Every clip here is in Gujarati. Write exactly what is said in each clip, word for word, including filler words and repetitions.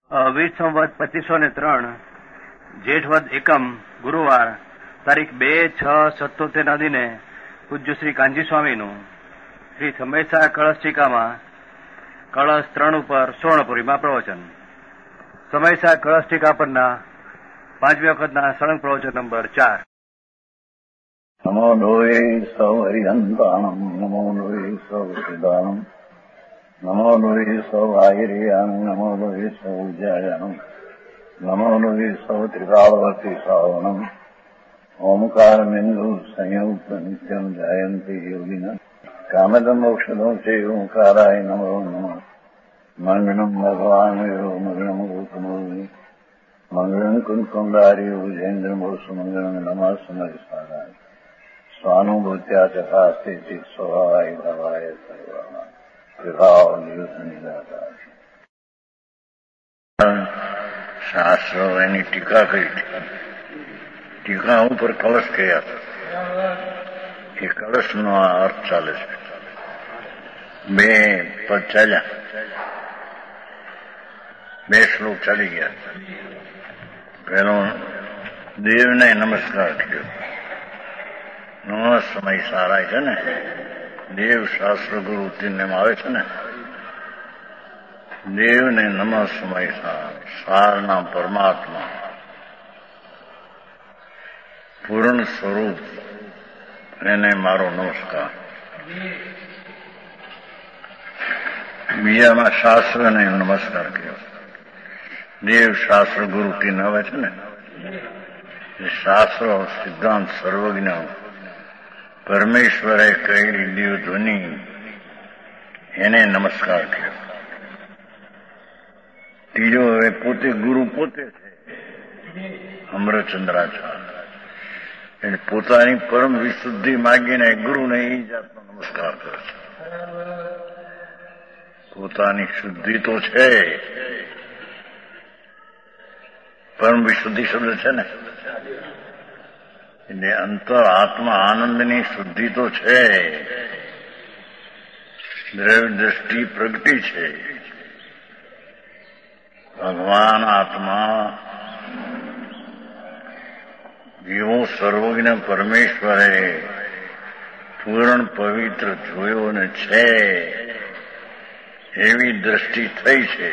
વીસ સંવત પચીસો ને ત્રણ જેઠવદ એકમ ગુરુવાર તારીખ બે છ સત્તોતેરના દિને પૂજ્ય શ્રી કાંજી સ્વામીનું શ્રી સમયસા કળશ ટીકામાં કળશ ત્રણ ઉપર સુવર્ણપુરીમાં પ્રવચન. સમયસા કળશ ટીકા પરના પાંચમી વખતના સળંગ પ્રવચન નંબર ચાર. નમો લોહે સૌ હરિહંતાણમ નમો લોહે સૌ સિદાનમ નમો લોહે સૌ આયર્યાન નમો લોહે સૌ જયાનમ નમો લોહે સૌ ત્રિકાળવતી સાવનમ ઓમકાર બિંદુ સંયુક્ત નિત્યમ જાયંતી યોગિન કામદમ ઔષધો છે ઓંકારાય નમો નમઃ. મંગળમ ભગવાન મંગળમ ગૌતમોની મંગળમ કુંકુંડાર્યો જૈન્દ્રમોષ મંગળમ નમઃ સમયસારાય સ્વાનુભૂત્યા ચકાસ્તે સ્વભાવાય ભવાય સર્વમાં વિભાવ નિદાતા. શાસ્ત્રો એની ટીકા કરી. ટીકા ઉપર કળશ કયા એ કળશનો આ અર્થ ચાલે છે. બે પદ ચાલ્યા, બે શ્લોક ચાલી ગયા. પેલો દેવને નમસ્કાર કર્યો. નમઃ સમય સારાય છે ને, દેવ શાસ્ત્ર ગુરુ તીન આવે છે ને. દેવને નમઃ સમય સાર, સારના પરમાત્મા પૂર્ણ સ્વરૂપ એને મારો નમસ્કાર. બીજામાં શાસ્ત્રને નમસ્કાર કર્યો. દેવ શાસ્ત્ર ગુરુ તીન આવે છે ને. એ શાસ્ત્રો સિદ્ધાંત સર્વજ્ઞ પરમેશ્વરે કહેલી દેવ ધ્વનિ એને નમસ્કાર કર્યો. ત્રીજો હવે પોતે ગુરુ પોતે છે, અમરચંદ્રાચાર્ય. એટલે પોતાની પરમ વિશુદ્ધિ માગીને ગુરુને એ જાતનો નમસ્કાર કરે છે. પોતાની શુદ્ધિ તો છે, પરમ વિશુદ્ધિ શબ્દ છે ને, એટલે અંતર આત્મા આનંદની શુદ્ધિ તો છે, દ્રવ્ય દ્રષ્ટિ પ્રગટી છે. ભગવાન આત્મા એવો સર્વજ્ઞ પરમેશ્વરે પૂર્ણ પવિત્ર જોયો ને છે, એવી દ્રષ્ટિ થઈ છે.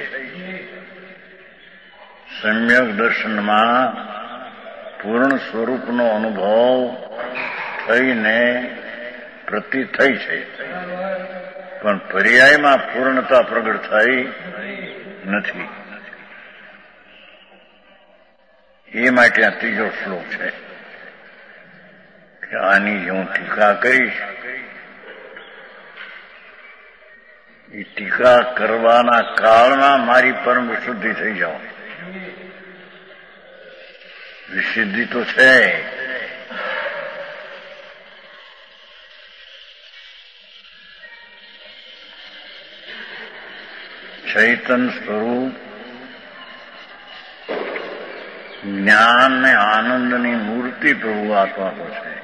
સમ્યક દર્શનમાં પૂર્ણ સ્વરૂપનો અનુભવ થઈને પ્રતીત થઈ છે, પણ પર્યાયમાં પૂર્ણતા પ્રગટ થઈ નથી. એ માટે આ ત્રીજો શ્લોક છે કે આની હું ટીકા કરીશ. એ ટીકા કરવાના કાળમાં મારી પરમ વિશુદ્ધિ થઈ જાઓ. વિશુદ્ધિ તો છે, ચૈતન સ્વરૂપ જ્ઞાન ને આનંદની મૂર્તિ પ્રભુ આત્મા તો છે.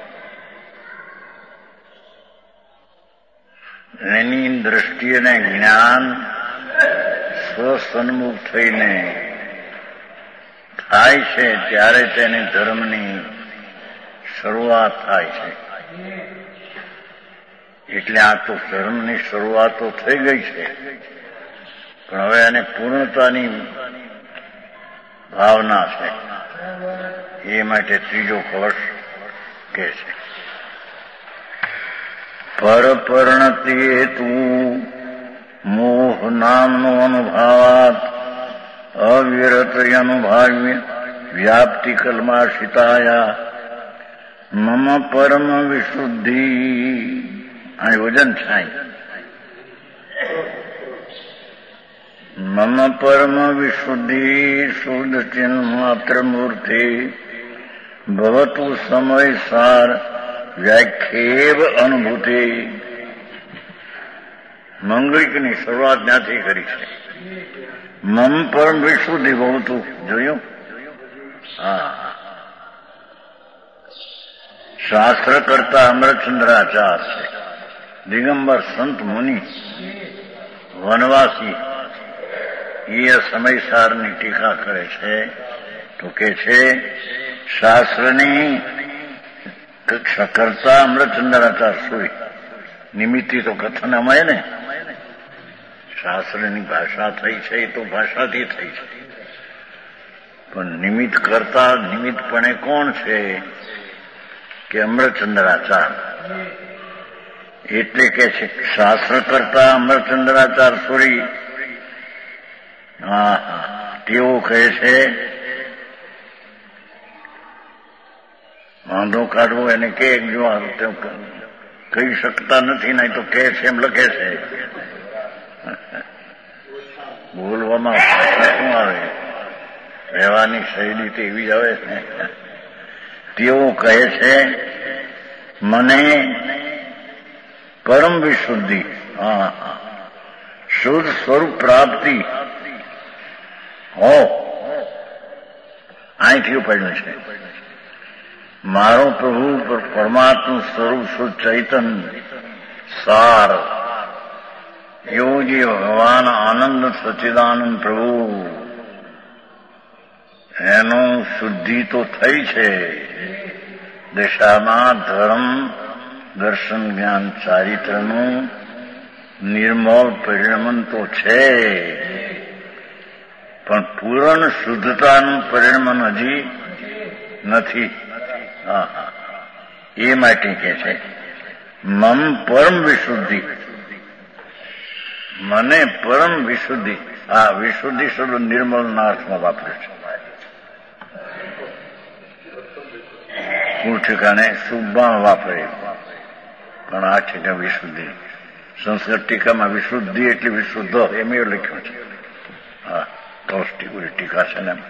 એની દ્રષ્ટિએ જ્ઞાન સ્વસન્મુખ થઈને થાય છે ત્યારે તેની ધર્મની શરૂઆત થાય છે. એટલે આ તો ધર્મની શરૂઆત તો થઈ ગઈ છે, પણ હવે એને પૂર્ણતાની ભાવના છે. એ માટે ત્રીજો કળશ કે છે પરપર્ણતિ હેતુ મોહ નામનો અનુભાવાત અવિરત અનુભાવ્ય વ્યાપ્તિ કલ્માશિતાયા મમ પરમ વિશુદ્ધિ. આ વજન થાય. મમ પરમ વિશુદ્ધિ શુદ્ધ ચિન્હ માત્ર મૂર્તિ ભવતુ સમય સાર વ્યાખ્યેવ અનુભૂતિ. મંગળિકની શરૂઆત ત્યાંથી કરી છે. મમ પરમ વિશુદ્ધિ ભવતું જોયું. હા, શાસ્ત્ર કરતા અમરચંદ્રાચાર્ય છે, દિગંબર સંત મુનિ વનવાસી એ સમયસારની ટીકા કરે છે તો કે છે શાસ્ત્રની કરતા અમૃતચંદ્રાચાર સુરી નિમિત્તિ તો કથન અમાય ને શાસ્ત્રની ભાષા થઈ છે એ તો ભાષાથી થઈ છે, પણ નિમિત્ત કરતા નિમિત્તપણે કોણ છે કે અમૃતચંદ્રાચાર. એટલે કે છે શાસ્ત્ર કરતા અમરચંદ્રાચાર સુરી. હા તેઓ કહે છે વાંધો કાઢવો એને કે જો કહી શકતા નથી, નહીં તો કે છે એમ લખે છે. બોલવામાં ભાષા શું આવે, રહેવાની શૈલી તો એવી જ આવે છે. તેઓ કહે છે મને પરમ વિશુદ્ધિ, હા શુદ્ધ સ્વરૂપ પ્રાપ્તિ હો અહીંથી ઉપાડ્યું છે. મારો પ્રભુ પરમાત્મા સ્વરૂપ શુદ્ધ ચૈતન સાર યોગી ભગવાન આનંદ સચ્ચિદાનંદ પ્રભુ એનું શુદ્ધિ તો થઈ છે. દશામાં ધર્મ દર્શન જ્ઞાન ચારિત્રનું નિર્મળ પરિણમન તો છે, પણ પૂર્ણ શુદ્ધતાનું પરિણમન હજી નથી. હા હા એ માટે કે છે મમ પરમ વિશુદ્ધિ, મને પરમ વિશુદ્ધિ. આ વિશુદ્ધિ શબ્દ નિર્મળના અર્થમાં વાપરે છે. મૂળ ઠેકાણે શુભમાં વાપરે, પણ આ ઠેકા વિશુદ્ધિ. સંસ્કૃત ટીકામાં વિશુદ્ધિ એટલે વિશુદ્ધ એમ એવું લખ્યું છે. હા તોષ્ટિકુરી ટીકા છે ને.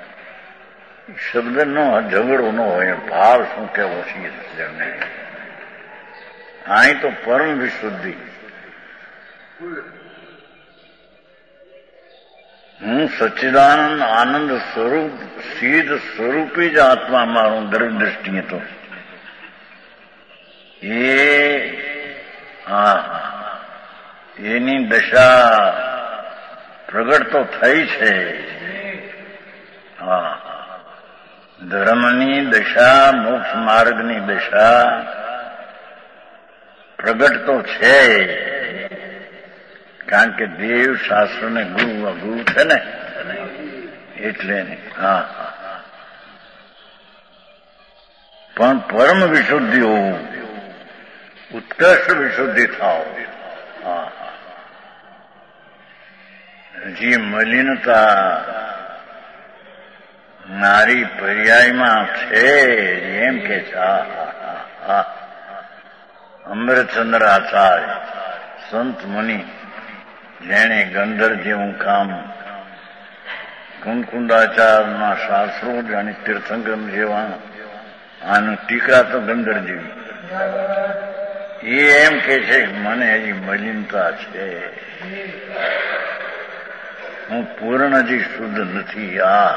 શબ્દનો ઝઘડો ન હોય, ભાવ શું કેવો છે અહીં તો પરમ વિશુદ્ધિ. હું સચ્ચિદાનંદ આનંદ સ્વરૂપ સીધ સ્વરૂપે જ આત્મા મારું દરેક દ્રષ્ટિએ તો એ હા એની દશા પ્રગટ તો થઈ છે. હા ધર્મની દશા મોક્ષ માર્ગની દશા પ્રગટ તો છે, કારણ કે દેવ શાસ્ત્રને ગુરુ ગુરુ છે ને એટલે. હા પણ પરમ વિશુદ્ધિ હોવું, ઉત્કર્ષ વિશુદ્ધિ થાવ. હા હજી મલિનતા નારી પર્યાયમાં છે એમ કે છે. અમરચંદ્ર આચાર્ય સંત મુનિ જેણે ગંધર જેવું કામ કુંકુંદાચારના શાસ્ત્રો અને તીર્થંકર જેવા આનું ટીકા તો ગંધર જેવી. એ એમ કે છે મને હજી મલિનતા છે, હું પૂર્ણ હજી શુદ્ધ નથી. આ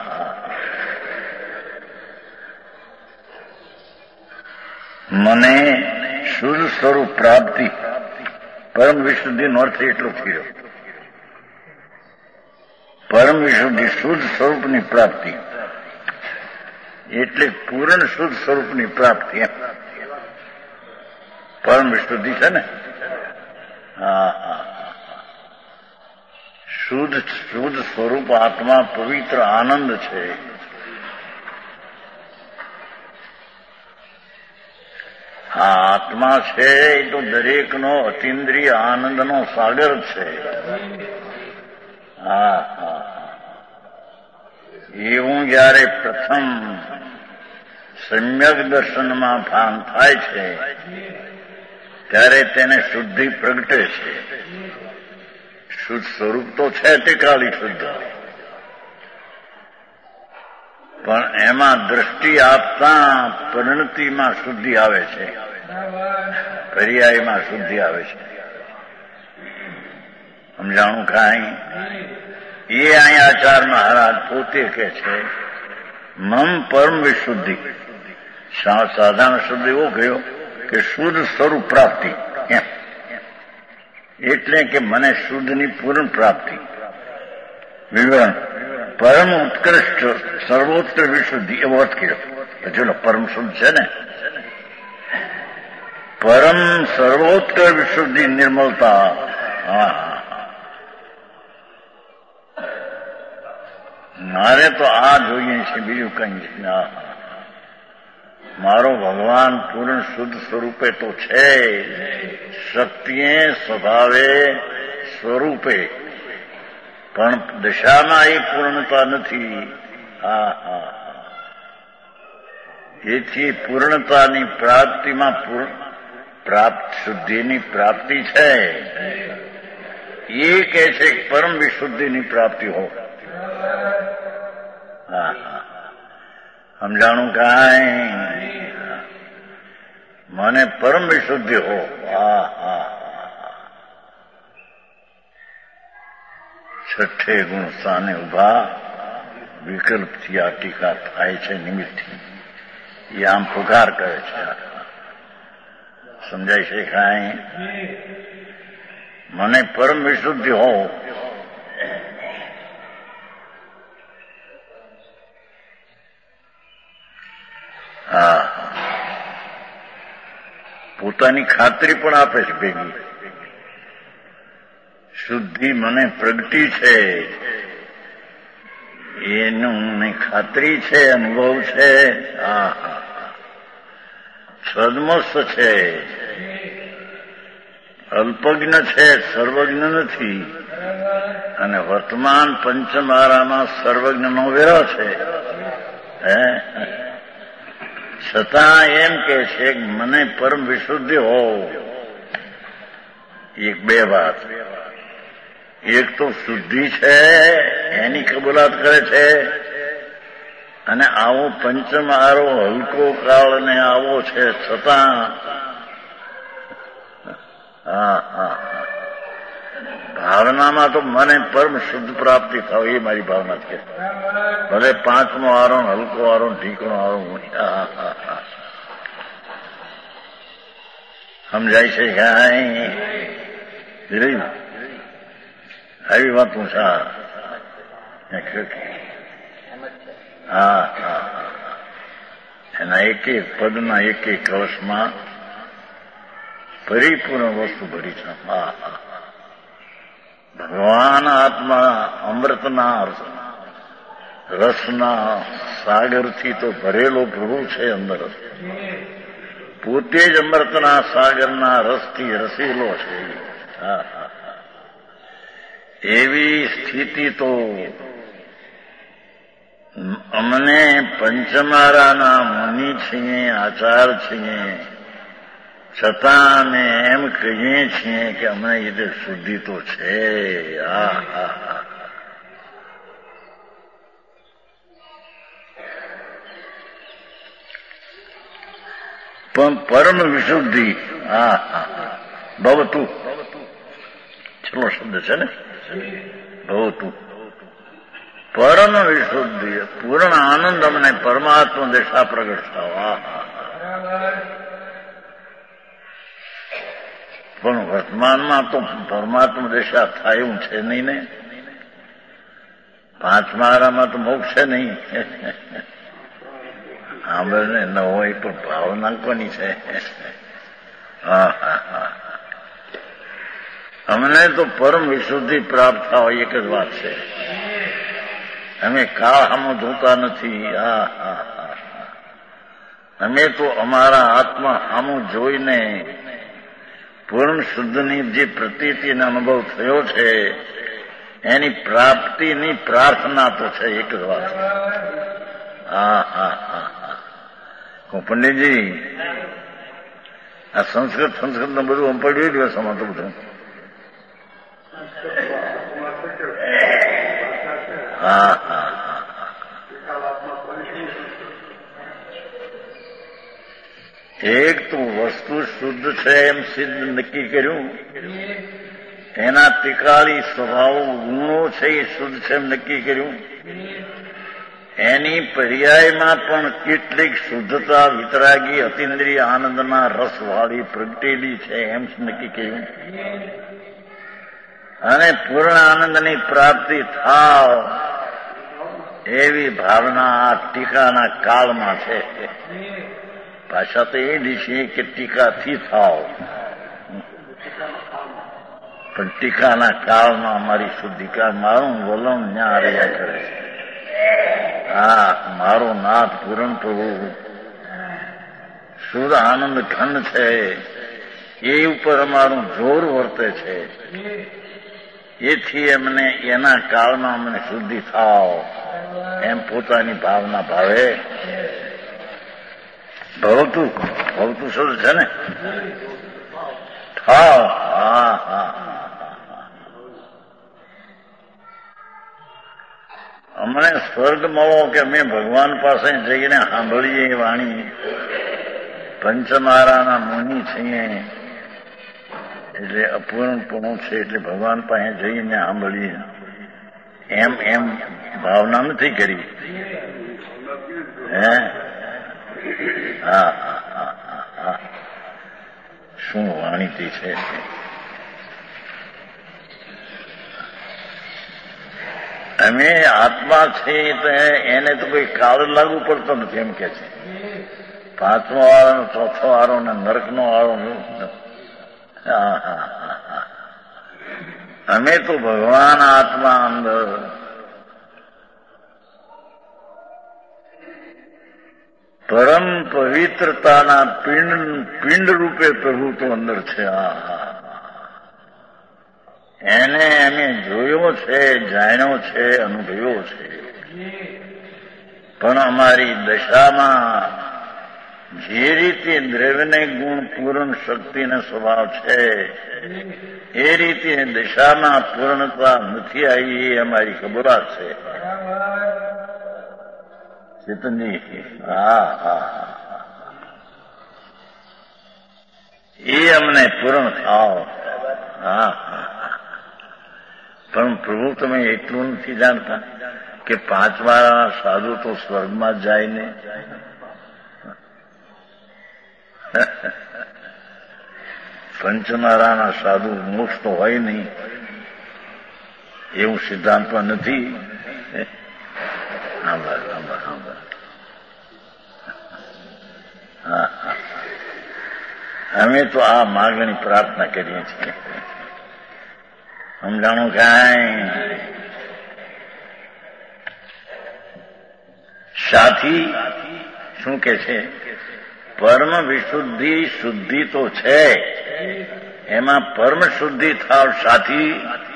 મને શુદ્ધ સ્વરૂપ પ્રાપ્તિ, પરમ વિશુદ્ધિનો અર્થ એટલો થયો. પરમ વિશુદ્ધિ શુદ્ધ સ્વરૂપની પ્રાપ્તિ એટલે પૂર્ણ શુદ્ધ સ્વરૂપની પ્રાપ્તિ. પરમ વિશુદ્ધિ છે ને. હા હા શુદ્ધ શુદ્ધ સ્વરૂપ આત્મા પવિત્ર આનંદ છે. આ આત્મા છે એ તો દરેકનો અતિન્દ્રિય આનંદનો સાગર છે. હા હા એવું જયારે પ્રથમ સમ્યક દર્શનમાં ભાન થાય છે ત્યારે તેને શુદ્ધિ પ્રગટે છે. શુદ્ધ સ્વરૂપ તો છે તે કાળી શુદ્ધ, પણ એમાં દ્રષ્ટિ આપતા પરિણતિમાં શુદ્ધિ આવે છે, પર્યાયમાં શુદ્ધિ આવે છે. સમજાણું કાંઈ? એ અહીં આચાર મહારાજ પોતે કે છે મમ પરમ વિશુદ્ધિ. સાધારણ શબ્દ એવો ગયો કે શુદ્ધ સ્વરૂપ પ્રાપ્તિ, એટલે કે મને શુદ્ધની પૂર્ણ પ્રાપ્તિ. વિવરણ પરમ ઉત્કૃષ્ટ સર્વોત્તર વિશુદ્ધિ એવો અર્થ કર્યો. પછી પરમ શુદ્ધ છે ને, પરમ સર્વોત્તર વિશુદ્ધિ નિર્મલતા. હા મારે તો આ જોઈએ છે, બીજું કઈ ના. મારો ભગવાન પૂર્ણ શુદ્ધ સ્વરૂપે તો છે, શક્તિએ સ્વભાવે સ્વરૂપે, પણ દશામાં એ પૂર્ણતા નથી. હા હા એથી પૂર્ણતાની પ્રાપ્તિમાં પ્રાપ્ત શુદ્ધિની પ્રાપ્તિ છે. એ કહે છે કે પરમ વિશુદ્ધિની પ્રાપ્તિ હો. હા હા સમજાણું કાંઈ? મને પરમ વિશુદ્ધિ હો. હા હા છઠ્ઠે ગુણ સ્થાને ઉભા વિકલ્પથી આ ટીકા થાય છે. નિમિત્તથી એ આમ પુકાર કરે છે. સમજાય છે કાંઈ? મને પરમ વિશુદ્ધિ હો. હા પોતાની ખાતરી પણ આપે છે ભેગી. શુદ્ધિ મને પ્રગટી છે એનું મને ખાતરી છે, અનુભવ છે. હા હા સદમસ્ત છે, અલ્પજ્ઞ છે, સર્વજ્ઞ નથી. અને વર્તમાન પંચમારામાં સર્વજ્ઞનો વેરો છે. હે છતાં એમ કે છે કે મને પરમ વિશુદ્ધિ હો. એક બે વાત, એક તો શુદ્ધિ છે એની કબૂલાત કરે છે, અને આવો પંચમહારો હલકો કાળ ને આવો છે છતાં હા હા ભાવનામાં તો મને પરમ શુદ્ધ પ્રાપ્તિ થાય એ મારી ભાવના છે. ભલે પાંચમો આરો હલકો આરો ઢીકણો આરો સમજાય છે કાંઈ? આવી વાતું છે. હા હા એના એક એક પદના એક એક કળશમાં પરિપૂર્ણ વસ્તુ ભરી છે. હા હા ભગવાન આત્મા અમૃતના રસના સાગરથી તો ભરેલો પ્રભુ છે અંદર. પોતે જ અમૃતના સાગરના રસથી રસેલો છે. હા હા એવી સ્થિતિ તો અમને પંચમારાના મુનિ છીએ, આચાર છીએ, છતાં અમે એમ કહીએ છીએ કે અમને એ શુદ્ધિ તો છે. હા હા હા પણ પરમ વિશુદ્ધિ હા હા ભવતું છેલ્લો શબ્દ છે ને, ભવતું પરમ વિશુદ્ધિ પૂર્ણ આનંદ અમને પરમાત્મા દેશા પ્રગટ થાવ. હા હા પણ વર્તમાનમાં તો પરમાત્મા દેશા થાય એવું છે નહીં ને. પાંચમારામાં તો મોક્ષ છે નહીં. સાંભળને ન હોય પણ ભાવના કોની છે? હા હા હા અમને તો પરમ વિશુદ્ધિ પ્રાપ્ત થાય એક જ વાત છે. અમે કાળ સામો જોતા નથી. હા હા હા અમે તો અમારા આત્મા સામું જોઈને પૂર્ણ શુદ્ધની જે પ્રતીતિનો અનુભવ થયો છે એની પ્રાપ્તિની પ્રાર્થના તો છે. એક જ વાત. હા હા હા હા પંડિતજી આ સંસ્કૃત સંસ્કૃત ને બધું આમ પડ્યું દિવસમાં તો બધું. હા હા એક તો વસ્તુ શુદ્ધ છે એમ સિદ્ધ નક્કી કર્યું, એના તિકાળી સ્વભાવ ગુણો છે એ શુદ્ધ છે એમ નક્કી કર્યું, એની પર્યાયમાં પણ કેટલીક શુદ્ધતા વિતરાગી અતિન્દ્રિય આનંદના રસવાળી પ્રગટેલી છે એમ નક્કી કર્યું. અને પૂર્ણ આનંદની પ્રાપ્તિ થાવ એવી ભાવના આ ટીકાના કાળમાં છે. ભાષા તો એ છે કે ટીકાથી થાવ, પણ ટીકાના કાળમાં અમારી શુદ્ધિકા મારું વલણ ન્યા રહ્યા કરે છે. હા, મારો નાથ પૂરણ પ્રભુ શુદ્ધ આનંદ ખંડ છે, એ ઉપર અમારું જોર વર્તે છે. એથી અમને એના કાળમાં અમને શુદ્ધિ થાવ એમ પોતાની ભાવના ભાવે. ભવતું ભવતું શુદ્ધ છે ને, થાવ. હા હા અમને સ્વર્ગ મળો કે અમે ભગવાન પાસે જઈને સાંભળીએ વાણી. પંચમારાના મુનિ છીએ એટલે અપૂર્ણપણું છે, એટલે ભગવાન પાસે જઈને સાંભળીએ એમ એમ ભાવના નથી કરી. હે હા હા હા શું વાણીથી છે. અમે આત્મા છે તો એને તો કોઈ કાળ લાગુ પડતો નથી એમ કે છે. પાંચમો વાળો, ચોથો વાળો ને નરકનો વાળો. હા હા હા અમે તો ભગવાન આત્મા અંદર પરમ પવિત્રતાના પિંડ પિંડ રૂપે પ્રભુ તો અંદર છે. હા હા એને અમે જોયો છે, જાણ્યો છે, અનુભવ્યો છે. પણ અમારી દશામાં જે રીતે દ્રવ્યને ગુણ પૂર્ણ શક્તિનો સ્વભાવ છે એ રીતે દશામાં પૂર્ણતા નથી આવી એ અમારી ખબર છે. ચેતનજી હા હા એ અમને પૂર્ણ થાવ. હા હા પણ પ્રભુ તમે એટલું નથી જાણતા કે પાંચ વાર સાધુ તો સ્વર્ગમાં જાય ને. પંચમારાના સાધુ મોક્ષ તો હોય નહીં એવું સિદ્ધાંતમાં નથી. આભાર આભાર આભાર. હા હા અમે તો આ માગણી પ્રાર્થના કરીએ છીએ. સમજાણું કાંઈ સાથી શું કે છે? પરમ વિશુદ્ધિ શુદ્ધિ તો છે, એમાં પરમ શુદ્ધિ થાવ સાથી.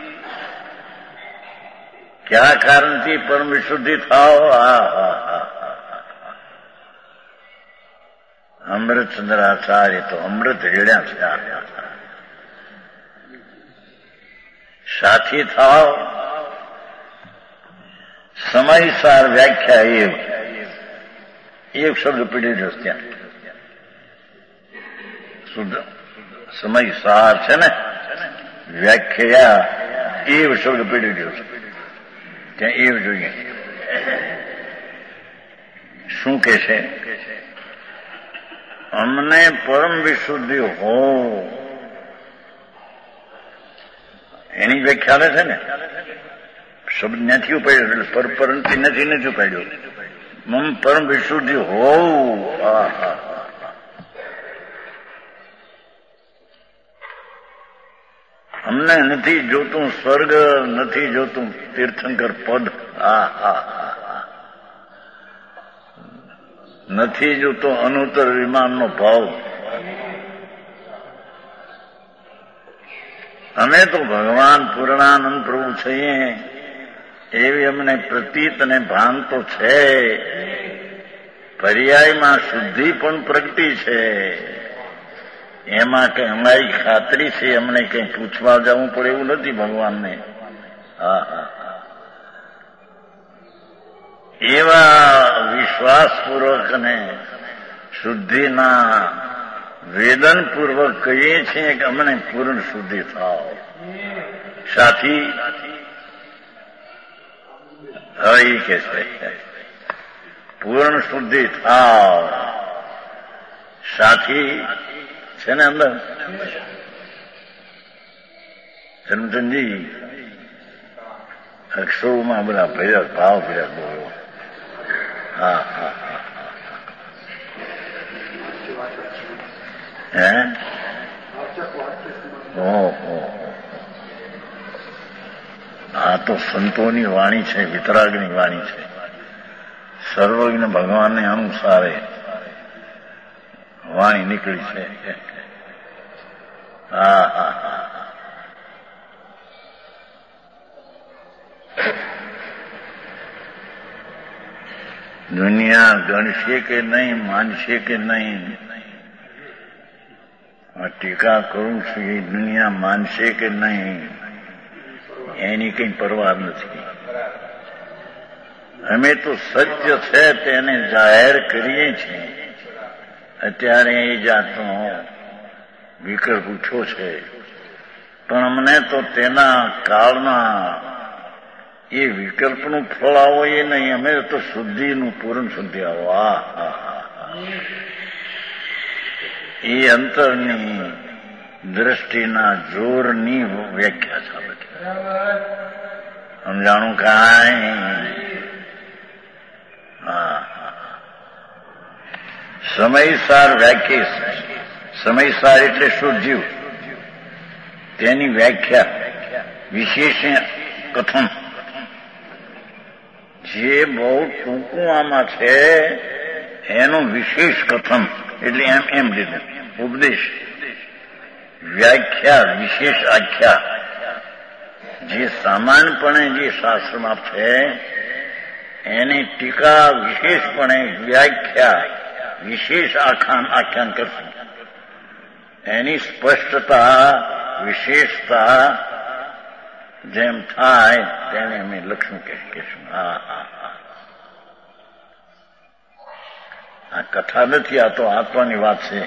ક્યા કારણથી પરમ વિશુદ્ધિ થાવ? હા હા હા અમૃતચંદ્રાચાર્ય તો અમૃત રેડ્યા છે. સાથી થાવ સમયસાર વ્યાખ્યા એવ એક શબ્દ પીડ્યો છે ત્યાં. શુદ્ધ સમયસાર છે ને વ્યાખ્યા એવ શબ્દ પીડ્યો છે ત્યાં. એવ જોઈએ શું કે છે? અમને પરમ વિશુદ્ધિ હો એની વ્યાખ્યા આવે છે ને. શબ્દ નથી ઉપાડ્યો, પર પરંથી નથી નથી ઉપાડ્યો. મમ પરમ વિશુદ્ધિ હોવું. અમને નથી જોતું સ્વર્ગ, નથી જોતું તીર્થંકર પદ. હા હા નથી જોતો અનુત્તર વિમાનનો ભાવ. અમે તો ભગવાન પૂર્ણાનંદ પ્રભુ છીએ એવી અમને પ્રતીત અને ભાન તો છે. પર્યાયમાં શુદ્ધિ પણ પ્રગટી છે. એમાં કઈ અમારી ખાતરી છે, અમને કઈ પૂછવા જવું પડે એવું નથી ભગવાનને. હા હા એવા વિશ્વાસપૂર્વક અને શુદ્ધિના વેદનપૂર્વક કહીએ છીએ કે અમને પૂર્ણ શુદ્ધિ થાવ. સાથી હવે એ કે છે પૂર્ણ શુદ્ધિ થાવ. સાથી છે ને અંદર જન્મચંદજી અક્ષરોમાં બધા ભર્યા ભાવ ભર્યા બોલો. હા હા હા હે ઓહો, આ તો સંતોની વાણી છે, વિતરાગની વાણી છે. સર્વજ્ઞ ભગવાનને અનુસારે વાણી નીકળી છે. હા હા હા દુનિયા ગણશે કે નહીં, માનશે કે નહીં, ટીકા કરું છું એ દુનિયા માનશે કે નહીં એની કઈ પરવા નથી. અમે તો સત્ય છે તેને જાહેર કરીએ છીએ. અત્યારે એ જાતનો વિકલ્પ ઉઠ્યો છે, પણ અમને તો તેના કાળના એ વિકલ્પનું ફળ આવો એ નહીં, અમે તો શુદ્ધિનું પૂર્ણ શુદ્ધિ આવો. આ હા હા એ અંતરની દ્રષ્ટિના જોરની વ્યાખ્યા છે. સમજાણું કાંઈ? હા સમયસાર વ્યાખ્યા. સમયસાર એટલે શું જીવ, તેની વ્યાખ્યા વિશેષ કથન. જે બહુ ટૂંકું આમાં છે એનું વિશેષ કથન એટલે એમ એમ લીધું ઉપદેશ. વ્યાખ્યા વિશેષ આખ્યા. જે સામાન્યપણે જે શાસ્ત્રમાં છે એની ટીકા વિશેષપણે વ્યાખ્યા વિશેષ આખ્યાન આખ્યાન કરશું. એની સ્પષ્ટતા વિશેષતા જેમ થાય તેને અમે લખશું કહેશું. હા હા હા આ કથા નથી, આ તો આત્માની વાત છે.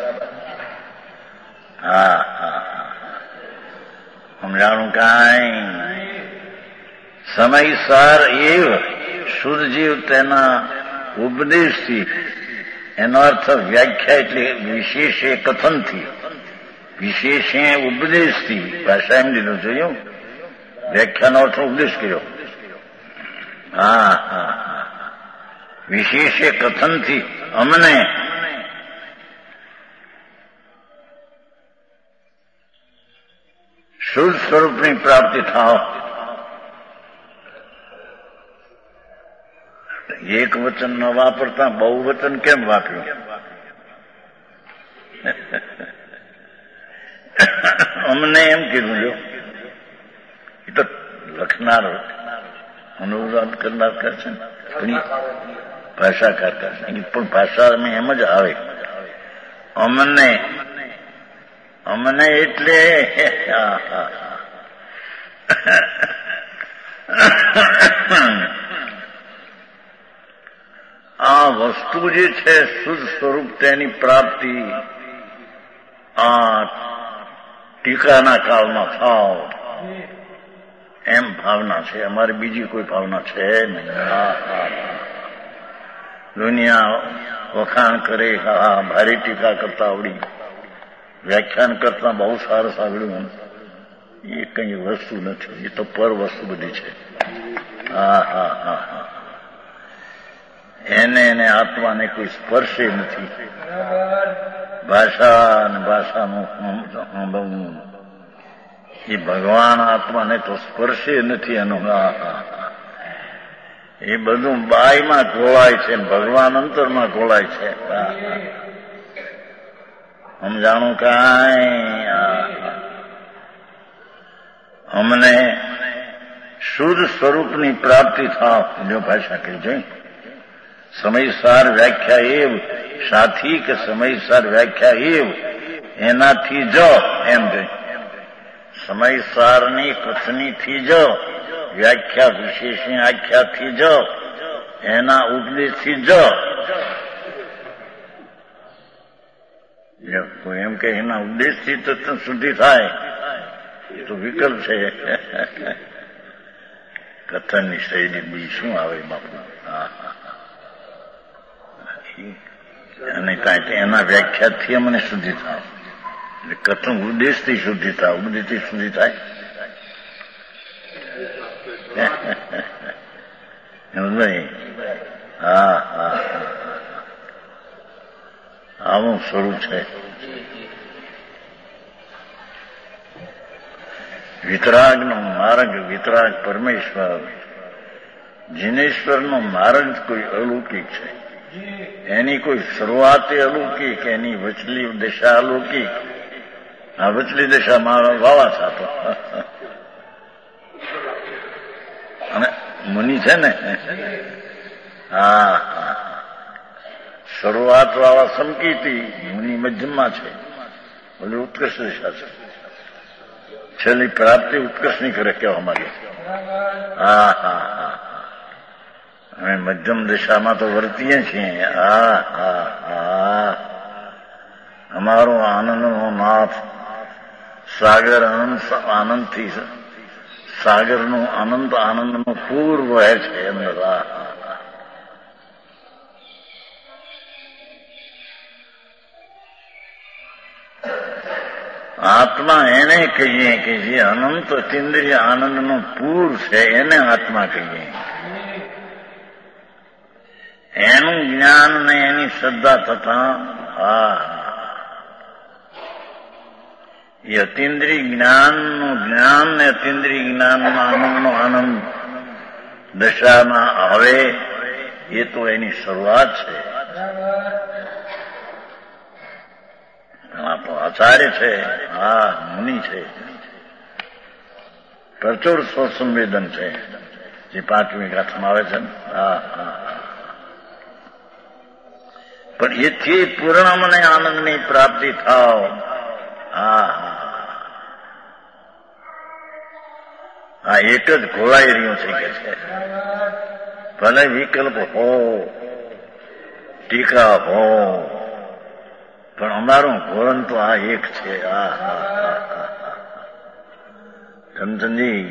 હા હા સમજાણું કાંઈ? સમયસાર એવ શુદ્ધ જીવ તેના ઉપદેશથી, એનો અર્થ વ્યાખ્યા એટલે વિશેષ કથનથી, વિશેષ ઉપદેશથી. ભાષા એમ લીધું જોયું, વ્યાખ્યાનો અર્થ ઉપદેશ કર્યો. હા હા વિશેષ કથનથી અમને શુદ્ધ સ્વરૂપની પ્રાપ્તિ થાવ. એક વચન ન વાપરતા બહુ વચન કેમ વાપર્યું? અમને એમ કીધું જો એ તો લખનાર અનુવાદ કરનાર કરશે ને, ભાષાકાર કરશે, પણ ભાષા એમ જ આવે. અમને અમને એટલે આ વસ્તુ જે છે શુદ્ધ સ્વરૂપ તેની પ્રાપ્તિ આ ટીકાના કાળમાં થાવ એમ ભાવના છે. અમારે બીજી કોઈ ભાવના છે નહીં. હા હા દુનિયા વખાણ કરે, હા ભારી ટીકા કરતા આવડી, વ્યાખ્યાન કરતા બહુ સારું સાંભળ્યું, એ કઈ વસ્તુ નથી. એ તો પર વસ્તુ બધી છે. હા હા હા હા એને એને આત્માને કોઈ સ્પર્શે નથી. ભાષા અને ભાષાનું એ ભગવાન આત્માને તો સ્પર્શે નથી. એનો હા હા એ બધું બાયમાં ઘોળાય છે, ભગવાન અંતરમાં ઘોળાય છે. સમજાણું કાંઈ? અમને શુદ્ધ સ્વરૂપની પ્રાપ્તિ થાવ. જો ભાષા કહી જોઈ સમયસાર વ્યાખ્યા એવ સાથી કે સમયસાર વ્યાખ્યા એવ એનાથી જ એમ કહે. સમયસારની કથનીથી જ વ્યાખ્યા વિશેષની આખ્યાથી જ એના ઉપદેશથી જ કોઈ એમ કે એના ઉપદેશથી તત્વ શુદ્ધિ થાય એ તો વિકલ્પ છે. કથનની શૈલી બી શું આવે બાપુ? હા હા અને કાંઈ એના વ્યાખ્યાથી અમને શુદ્ધિ થાય. એટલે કથન ઉપદેશથી શુદ્ધિ થાય, ઉપદેશથી શુદ્ધિ થાય ભાઈ હા હા આવું સ્વરૂપ છે. વિતરાગનો માર્ગ વિતરાગ પરમેશ્વર, જીનેશ્વરનો માર્ગ કોઈ અલૌકિક છે. એની કોઈ શરૂઆત અલૌકિક, એની વચલી દશા અલૌકિક. આ વચલી દશામાં વાવા છાપો અને મુનિ છે ને હા હા શરૂઆત વાળા સંકીતી મુનિ મધ્યમાં છે, બોલે ઉત્કર્ષ દિશા છે. છેલ્લી પ્રાપ્તિ ઉત્કર્ષની કરે કહેવા માંગે હા હા હા અમે મધ્યમ દિશામાં તો વર્તીએ છીએ. હા હા હા અમારો આનંદનો નાથ સાગર આનંદ આનંદથી સાગરનો આનંદ આનંદનો પૂર વહે છે અંદર. આત્મા એને કહીએ કે જે અનંત અતિન્દ્રિય આનંદનો પૂર છે, એને આત્મા કહીએ. એનું જ્ઞાન ને એની શ્રદ્ધા થતા હા એ અતિન્દ્રિય જ્ઞાનનું જ્ઞાન ને અતિન્દ્રિય જ્ઞાનમાં આનંદનો આનંદ દશામાં આવે એ તો એની શરૂઆત છે. આ તો આચાર્ય છે, હા મુનિ છે, પ્રચુર સ્વસંવેદન છે, જે પાંચમી ગાથામાં આવે છે ને હા હા પણ એથી પૂર્ણ મને આનંદની પ્રાપ્તિ થાવ. હા હા એક જ ઘોળાઈ રહ્યું છે કે છે ભલે વિકલ્પ હો ટીકા હો પણ અમારું ઘોરણ તો આ એક છે. હા હા હા ચંદનજી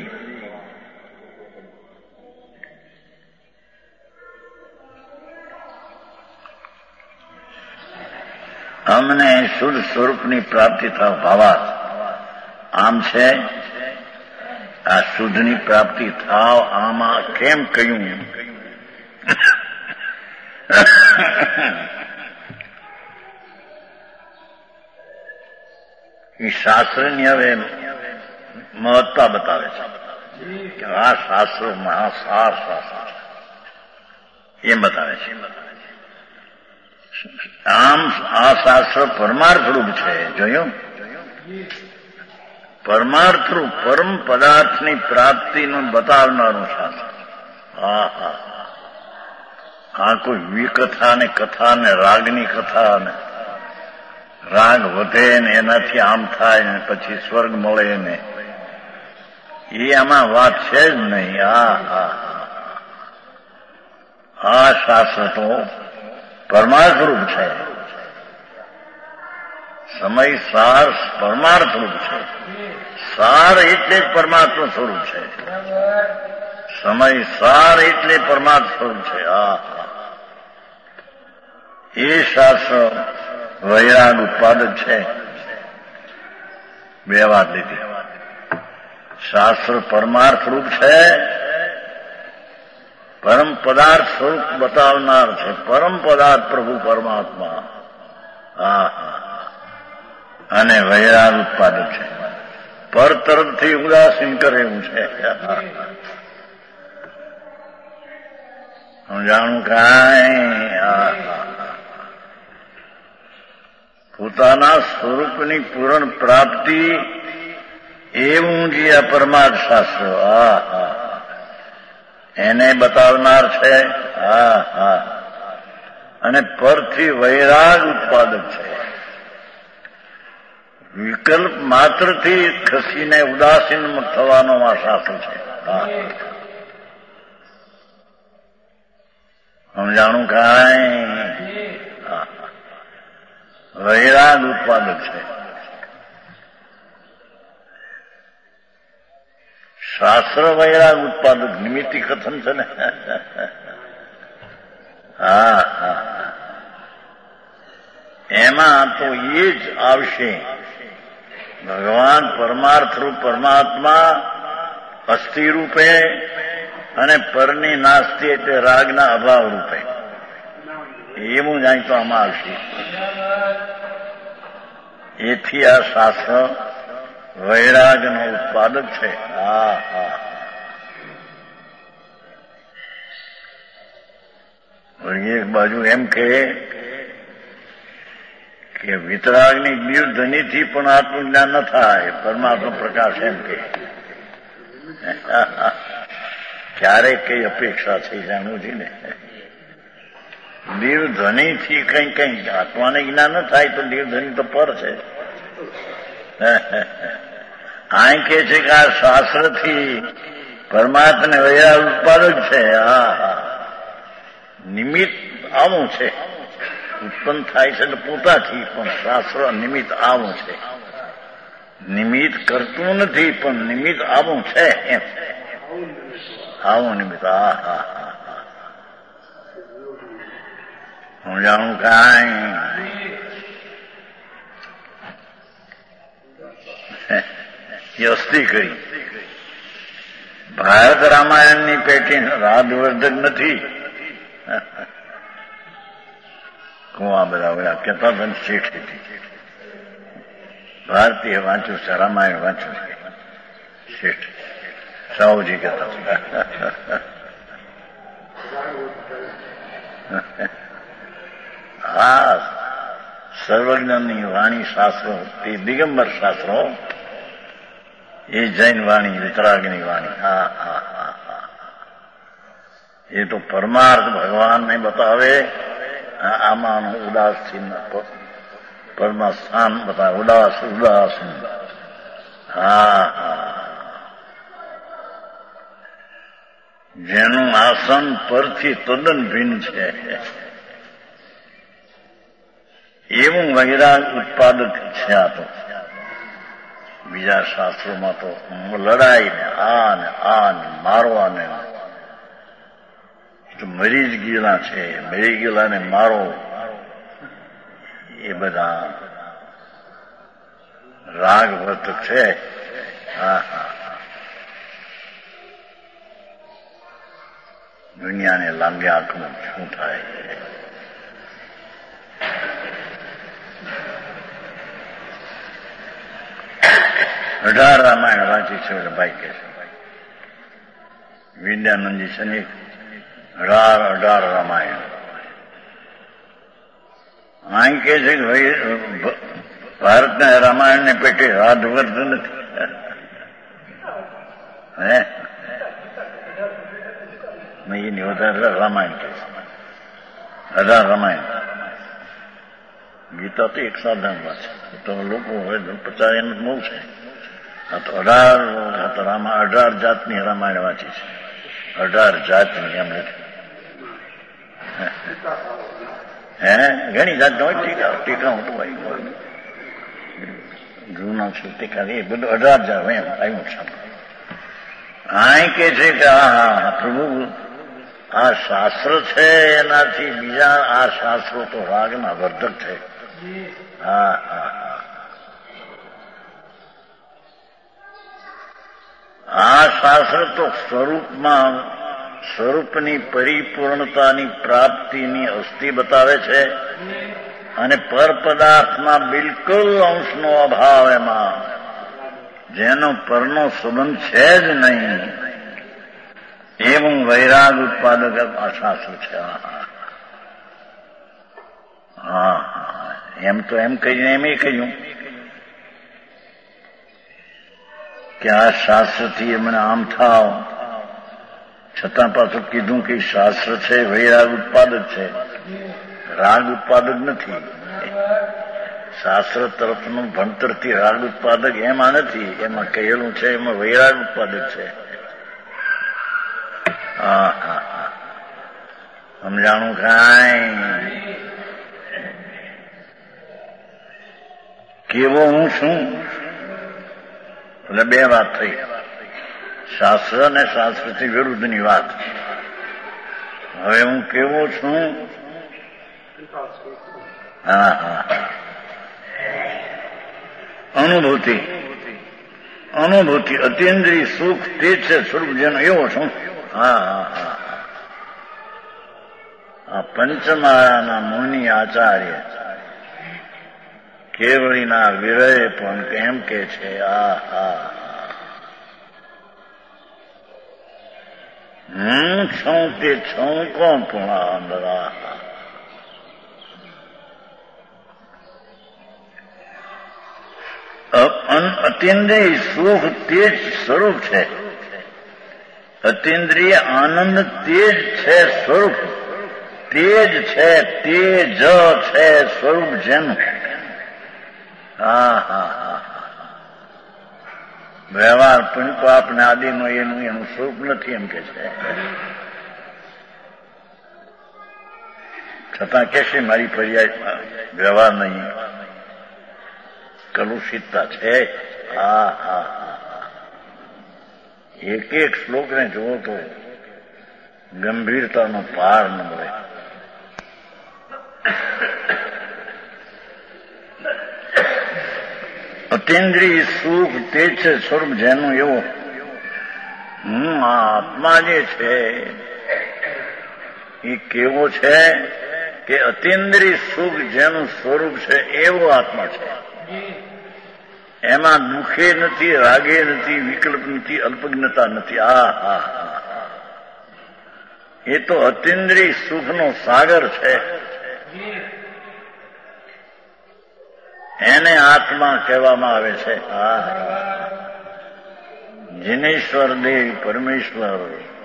અમને શુદ્ધ સ્વરૂપની પ્રાપ્તિ થાવ ભાવાત આમ છે. આ શુદ્ધની પ્રાપ્તિ થાવ આમાં કેમ કહ્યું? એ શાસ્ત્રની હવે મહત્તા બતાવે છે કે આ શાસ્ત્રો મહાસાર શાસ્ત્ર એમ બતાવે છે. આમ આ શાસ્ત્ર પરમાર્થ રૂપ છે. જોયું પરમાર્થ રૂપ પરમ પદાર્થની પ્રાપ્તિનું બતાવનારું શાસ્ત્ર. હા હા આ કોઈ વિકથા ને કથા ને રાગની કથા ને રાગ વધે ને એનાથી આમ થાય ને પછી સ્વર્ગ મળે ને એ આમાં વાત છે જ નહીં. આ હા આ શાસ્ત્ર તો પરમાર્થ રૂપ છે. સમય સાર પરમાર્થ રૂપ છે. સાર એટલે જ પરમાર્થ સ્વરૂપ છે. સમય સાર એટલે પરમાર્થ સ્વરૂપ છે. આ એ શાસ્ત્ર વૈરાગ ઉત્પાદક છે. બે વાત લીધી. શાસ્ત્ર પરમાર્થ રૂપ છે, પરમ પદાર્થ સ્વરૂપ બતાવનાર છે. પરમ પદાર્થ પ્રભુ પરમાત્મા હા અને વૈરાગ ઉત્પાદક છે. પર તરફથી ઉદાસીન કરે એવું છે. હું જાણું કાંઈ પોતાના સ્વરૂપની પૂર્ણ પ્રાપ્તિ એવું જે આ પરમાર્થ શાસ્ત્ર હા હા એને બતાવનાર છે. હા હા અને પરથી વૈરાગ ઉત્પાદક છે. વિકલ્પ માત્રથી ખસીને ઉદાસીન થવાનો આ શાસ્ત્ર છે. હા સમજાણું કાંઈ વૈરાગ ઉત્પાદક છે. શાસ્ત્ર વૈરાગ ઉત્પાદક નિમિત્તિ કથન છે ને. હા હા એમાં તો એ જ આવશે. ભગવાન પરમાર્થ રૂપ પરમાત્મા અસ્થિ રૂપે અને પરની નાસ્તી એટલે રાગના અભાવ રૂપે. એવું જાય તો આમાં આવશે. એથી આ શાસ્ત્ર વૈરાગનો ઉત્પાદક છે. હા હા એક બાજુ એમ કહે કે વિતરાગની દિવ્યધ્વનિથી પણ આત્મજ્ઞાન ન થાય, પરમાત્મા પ્રકાશ એમ કે ક્યારેક કઈ અપેક્ષા છે જાણવું છે ને. દિવ્યધ્વનિથી કઈ કઈ આત્માને જ્ઞાન ન થાય તો દિવ્યધ્વનિ તો પર છે. આ કે છે કે આ શાસ્ત્રથી પરમાત્માને વૈરાગ ઉત્પાદક છે. હા હા નિમિત્ત આવું છે, ઉત્પન્ન થાય છે એટલે પોતાથી, પણ શાસ્ત્ર નિમિત્ત આવું છે. નિમિત્ત કરતું નથી પણ નિમિત્ત આવું છે એમ. આવું નિમિત્ત. હા હા હા હું જાણું કાંઈ યસ્તી કરી. ભારત રામાયણની પેટી રાધવર્ધક નથી. કુવા બધા બધા કહેતા હતા ને શેઠ ભારતીય વાંચ્યું છે, રામાયણ વાંચ્યું છે શેઠ સાહુજી કહેતા હતા. હા સર્વજ્ઞની વાણી શાસ્ત્રો તે દિગંબર શાસ્ત્રો, એ જૈન વાણી વિતરાગની વાણી. હા હા હા હા એ તો પરમાર્થ ભગવાનને બતાવે. આમાં ઉદાસીન પરમાસ્થાન બતાવે. ઉદાસ ઉદાસીન. હા હા જેનું આસન પરથી તદ્દન ભિન્ન છે એવું વૈરાગ ઉત્પાદક છે. આ તો બીજા શાસ્ત્રોમાં તો લડાઈ ને આ ને આ ને મારવા ને તો મરી જ ગયેલા છે, મરી ગયેલા ને મારો, એ બધા રાગ વર્તક છે. હા હા દુનિયાને લાંબી આંખમાં શું થાય. અઢાર રામાયણ વાંચી છે એટલે ભાઈ કે છે વિદ્યાનંદજી સૈનિક. અઢાર અઢાર રામાયણ અહીં કે છે કે ભાઈ ભારતના રામાયણને પેટે રાધવર્ધ નથી. હે એની વધારે રામાયણ કે છે. અઢાર રામાયણ. ગીતા તો એક સાધારણ વાત છે, તો લોકો હવે પચાસ એનું બહુ છે. આ તો અઢાર રામા અઢાર જાતની રામાયણ વાંચી છે. અઢાર જાતની એમ નથી. હે ઘણી જાત હોય. ટીકા ટીકા હોતું હોય જૂના છે ટીકા, એ બધું અઢાર જાત એમ આવ્યું છે. આ કે છે કે હા પ્રભુ આ શાસ્ત્ર છે, એનાથી બીજા આ શાસ્ત્રો તો રાગના વર્ધક છે. હા હા આ શાસ્ત્ર તો સ્વરૂપમાં સ્વરૂપની પરિપૂર્ણતાની પ્રાપ્તિની અસ્થિ બતાવે છે, અને પર પદાર્થમાં બિલકુલ અંશનો અભાવ, એમાં જેનો પરનો સંબંધ છે જ નહીં, એવું વૈરાગ ઉત્પાદક આ શાસ્ત્ર છે. હા એમ તો એમ કહીને એમ કહ્યું કે આ શાસ્ત્રથી એમને આમ થાવ, છતાં પાછું કીધું કે શાસ્ત્ર છે વૈરાગ ઉત્પાદક છે, રાગ ઉત્પાદક નથી. શાસ્ત્ર તરફનું ભણતરથી રાગ ઉત્પાદક એમાં નથી, એમાં કહેલું છે એમાં વૈરાગ ઉત્પાદક છે. હા હા હા સમજાણું કાંઈ? કેવો હું છું એટલે બે વાત થઈ, શાસ્ત્ર અને શાસ્ત્રથી વિરુદ્ધની વાત. હવે હું કેવો છું? હા હા અનુભૂતિ અનુભૂતિ અતિન્દ્રિય સુખ તે છે સ્વરૂપ જેનો, એવો છું. હા હા હા આ પંચમાળાના મુનિ આચાર્ય કેવળીના વિરય પણ એમ કે છે આ હા હું છું તે છું કોણ પણ અંદરા અતિન્દ્રિય સુખ તે જ સ્વરૂપ છે. અતિન્દ્રિય આનંદ તે જ છે સ્વરૂપ. તે જ છે તે જ છે સ્વરૂપ જેનું. હા હા હા વ્યવહાર પણ તો આપણે આદિનો એનું એનું સ્વરૂપ નથી એમ કે છે. છતાં કે છે મારી પર્યાય વ્યવહાર નહીં કલુષિતતા છે. હા હા એક એક શ્લોકને જોવો તો ગંભીરતાનો પાર ન મળે. અતિન્દ્રિય સુખ તે છે સ્વરૂપ જેનું એવો હું આ આત્મા જે છે એ કેવો છે કે અતિન્દ્રિય સુખ જેનું સ્વરૂપ છે એવો આત્મા છે. એમાં દુઃખે નથી, રાગે નથી, વિકલ્પ નથી, અલ્પજ્ઞતા નથી. આ હા એ તો અતિન્દ્રિય સુખનો સાગર છે. એને આત્મા કહેવામાં આવે છે. હા જીનેશ્વર દેવ પરમેશ્વર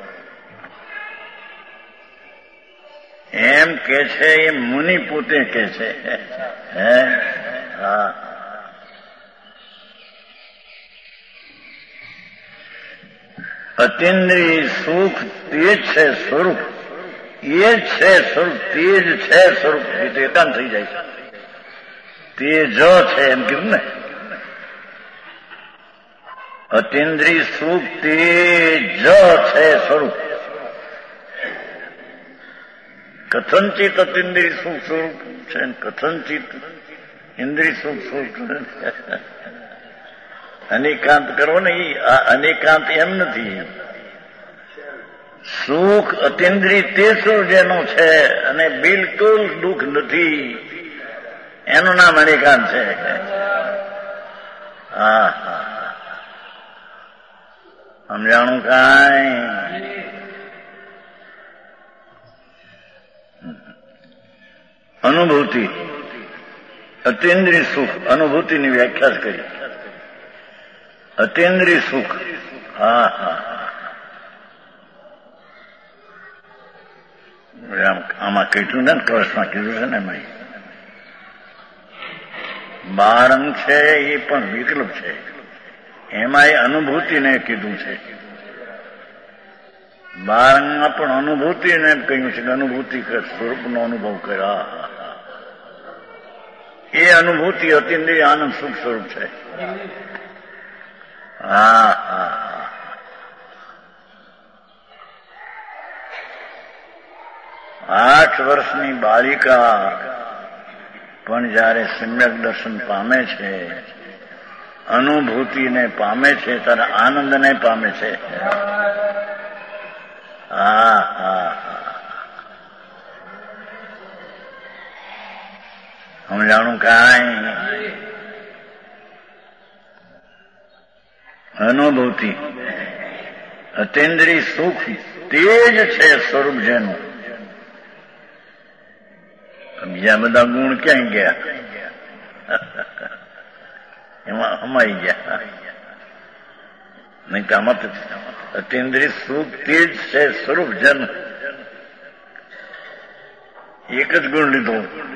એમ કે છે એ મુનિ પોતે કે છે. હે હા અતિન્દ્રિય સુખ તે જ છે સ્વરૂપ. એ જ છે સ્વરૂપ. તે જ છે સ્વરૂપ. એ તો એકાંત થઈ જાય છે. તે જ છે એમ કીધું ને. અતિન્દ્રિય સુખ તે જ છે સ્વરૂપ. કથનચિત અતિન્દ્રિય સુખ સ્વરૂપ છે, કથનચિત ઇન્દ્રિય સુખ સ્વરૂપ. અનેકાંત કરો ને એ અનેકાંત એમ નથી. સુખ અતિન્દ્રિય તે શું જેનું છે અને બિલકુલ દુઃખ નથી એનું નામ અનેકાંત છે. હા હા સમજાણું કાંઈ? અનુભૂતિ અતિન્દ્રિય સુખ અનુભૂતિની વ્યાખ્યા જ કરી. અતિન્દ્રિય સુખ હા હા આમાં કીધું ને કળશમાં કીધું છે ને એમાં બારંગ છે એ પણ વિકલ્પ છે. એમાં એ અનુભૂતિને કીધું છે. બારંગમાં પણ અનુભૂતિને એમ કહ્યું છે કે અનુભૂતિ સ્વરૂપનો અનુભવ કર્યા. એ અનુભૂતિ અતિન્દ્રિય આનંદ સુખ સ્વરૂપ છે. હા હા આઠ વર્ષની બાલિકા પણ જયારે સમ્યક દર્શન પામે છે, અનુભૂતિને પામે છે, ત્યારે આનંદને પામે છે. હા હા સમજાણું કાંઈ? અનુભૂતિ અતિન્દ્રિય સુખ તે જ છે સ્વરૂપ જેનું. બીજા બધા ગુણ ક્યાં ગયા? એમાં હમાઈ ગયા. નહીં તો આમાં અતિન્દ્રિય સુખ તે જ છે સ્વરૂપ જન. એક જ ગુણ લીધો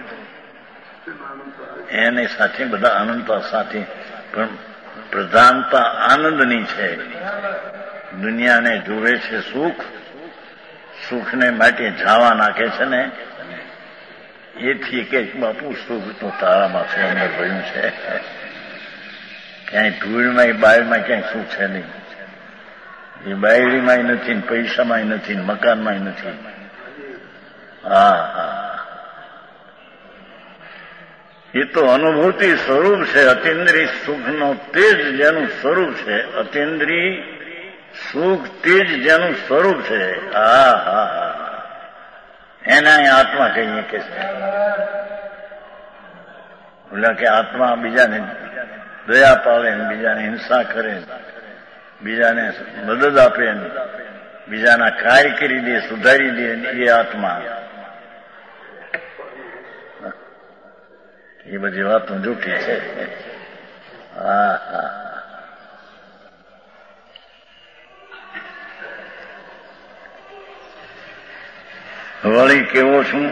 એની સાથે બધા અનંતા સાથે પણ પ્રધાનતા આનંદની છે. દુનિયાને જુએ છે સુખ, સુખને માટે જાવા નાખે છે ને એથી કે બાપુ સુખ તો તારામાં છે, અંદર ભર્યું છે. ક્યાંય ધૂળમાં બાયમાં ક્યાંય સુખ છે નહીં. એ બાયડીમાંય નથી, પૈસામાંય નથી, મકાનમાંય નથી. હા હા એ તો અનુભૂતિ સ્વરૂપ છે. અતિન્દ્રિય સુખનો તે જ જેનું સ્વરૂપ છે. અતિન્દ્રિય સુખ તે જ જેનું સ્વરૂપ છે. હા હા હા, એના આત્મા કહીએ કે છે. એટલે કે આત્મા બીજાને દયા પાડે, બીજાને હિંસા કરે, બીજાને મદદ આપે, બીજાના કાર્ય કરી દે, સુધારી દે, એ આત્મા. એ બધી વાતો જૂઠી છે. હા હા, વળી કેવો છું?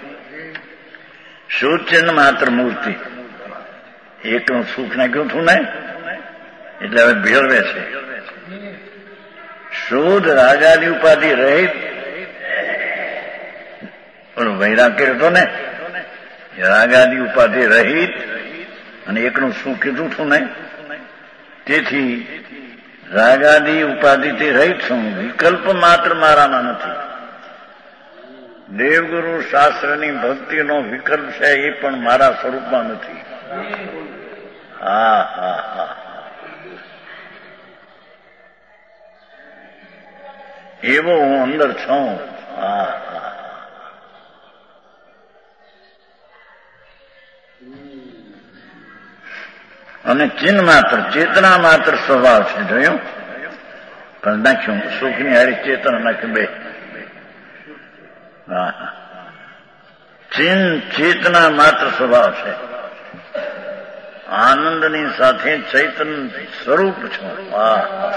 શુચિન માત્ર મૂર્તિ. એકનું સુખ નાખ્યું છું ને, એટલે હવે ભેળવે છે. શુદ્ધ રાગાની ઉપાધિ રહિત પણ વૈરાગ કર્યો હતો ને, રાગાની ઉપાધિ રહિત અને એકનું સુખ કીધું છું ને, તેથી રાગાદી ઉપાધિથી રહિત છું. વિકલ્પ માત્ર મારામાં નથી. દેવગુરુ શાસ્ત્રની ભક્તિનો વિકલ્પ છે, એ પણ મારા સ્વરૂપમાં નથી. હા હા હા, એવો હું અંદર છું. હા હા, અને ચિન્હ માત્ર, ચેતના માત્ર સ્વભાવ છે. જોયું? પણ નાખ્યું સુખની હારી ચેતના નાખ્યું બે. હા હા, ચિન્હ ચેતના માત્ર સ્વભાવ છે. આનંદની સાથે ચૈતન સ્વરૂપ છું. હા,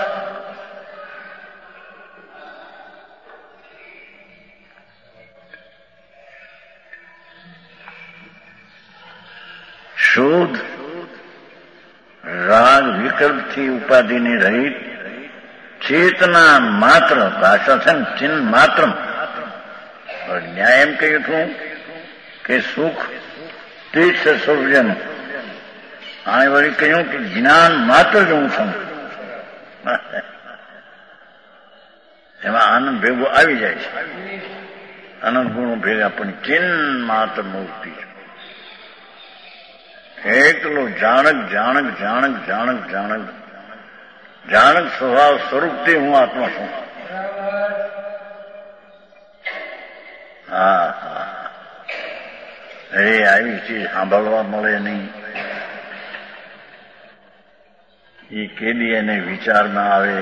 શુદ્ધ રાગ વિકલ્પથી ઉપાધિની રહિત ચેતના માત્ર, ભાષા છે ને ચિન્હ માત્ર. ન્યાય એમ કહ્યું હતું કે સુખ તે છે સૌજનું. આ વળી કહ્યું કે જ્ઞાન માત્ર જ હું છું. એમાં આનંદ ભેગો આવી જાય છે. આનંદ ગુણો ભેગા, પણ ચિન્હ માત્ર મૂર્તિ છે. એકલો જાણક જાણક જાણક જાણક જાણક જાણક સ્વભાવ સ્વરૂપથી હું આત્મા છું. હા હા, એ આવી ચીજ સાંભળવા મળે નહીં. એ કેદી એને વિચારમાં આવે,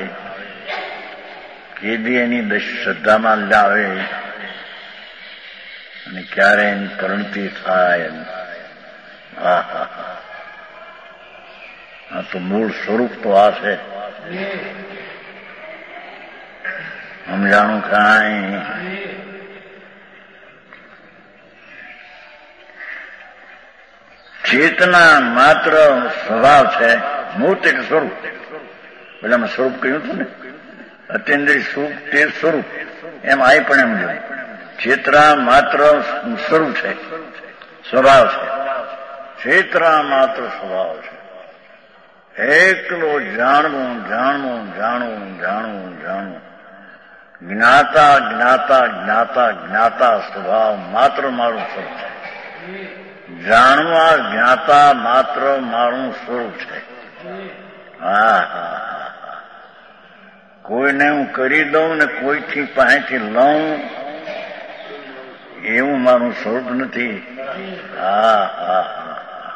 કેદી એની શ્રદ્ધામાં લાવે, અને ક્યારે એની પરિણતિ થાય. હા હા હા, આ તો મૂળ સ્વરૂપ તો આ છે. સમજાણું કાંઈ? ચેતના માત્ર સ્વભાવ છે, મૂર્ત એક સ્વરૂપ. પેલામાં સ્વરૂપ કહ્યું હતું ને, અત્યેન્દ્રિય સુખ તે સ્વરૂપ. એમ આય પણ એમ જોયું, ચેતના માત્ર સ્વરૂપ છે, સ્વભાવ છે. ચેતના માત્ર સ્વભાવ છે. એકલો જાણવું જાણવું જાણવું જાણવું જાણવું. જ્ઞાતા જ્ઞાતા જ્ઞાતા જ્ઞાતા સ્વભાવ માત્ર મારું સ્વરૂપ છે. જાણવા જ્ઞાતા માત્ર મારું સ્વરૂપ છે. હા હા હા, કોઈને હું કરી દઉં ને કોઈથી પાસેથી લઉં એવું મારું સ્વરૂપ નથી. હા હા હા,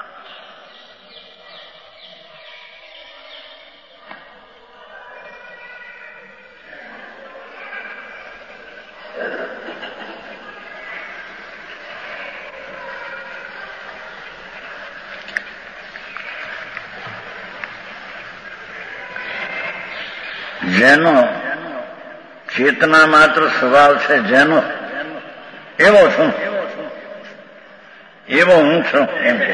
જેનો ચેતના માત્ર સ્વભાવ છે, જેનો એવો છું, એવો હું છું એમ કે.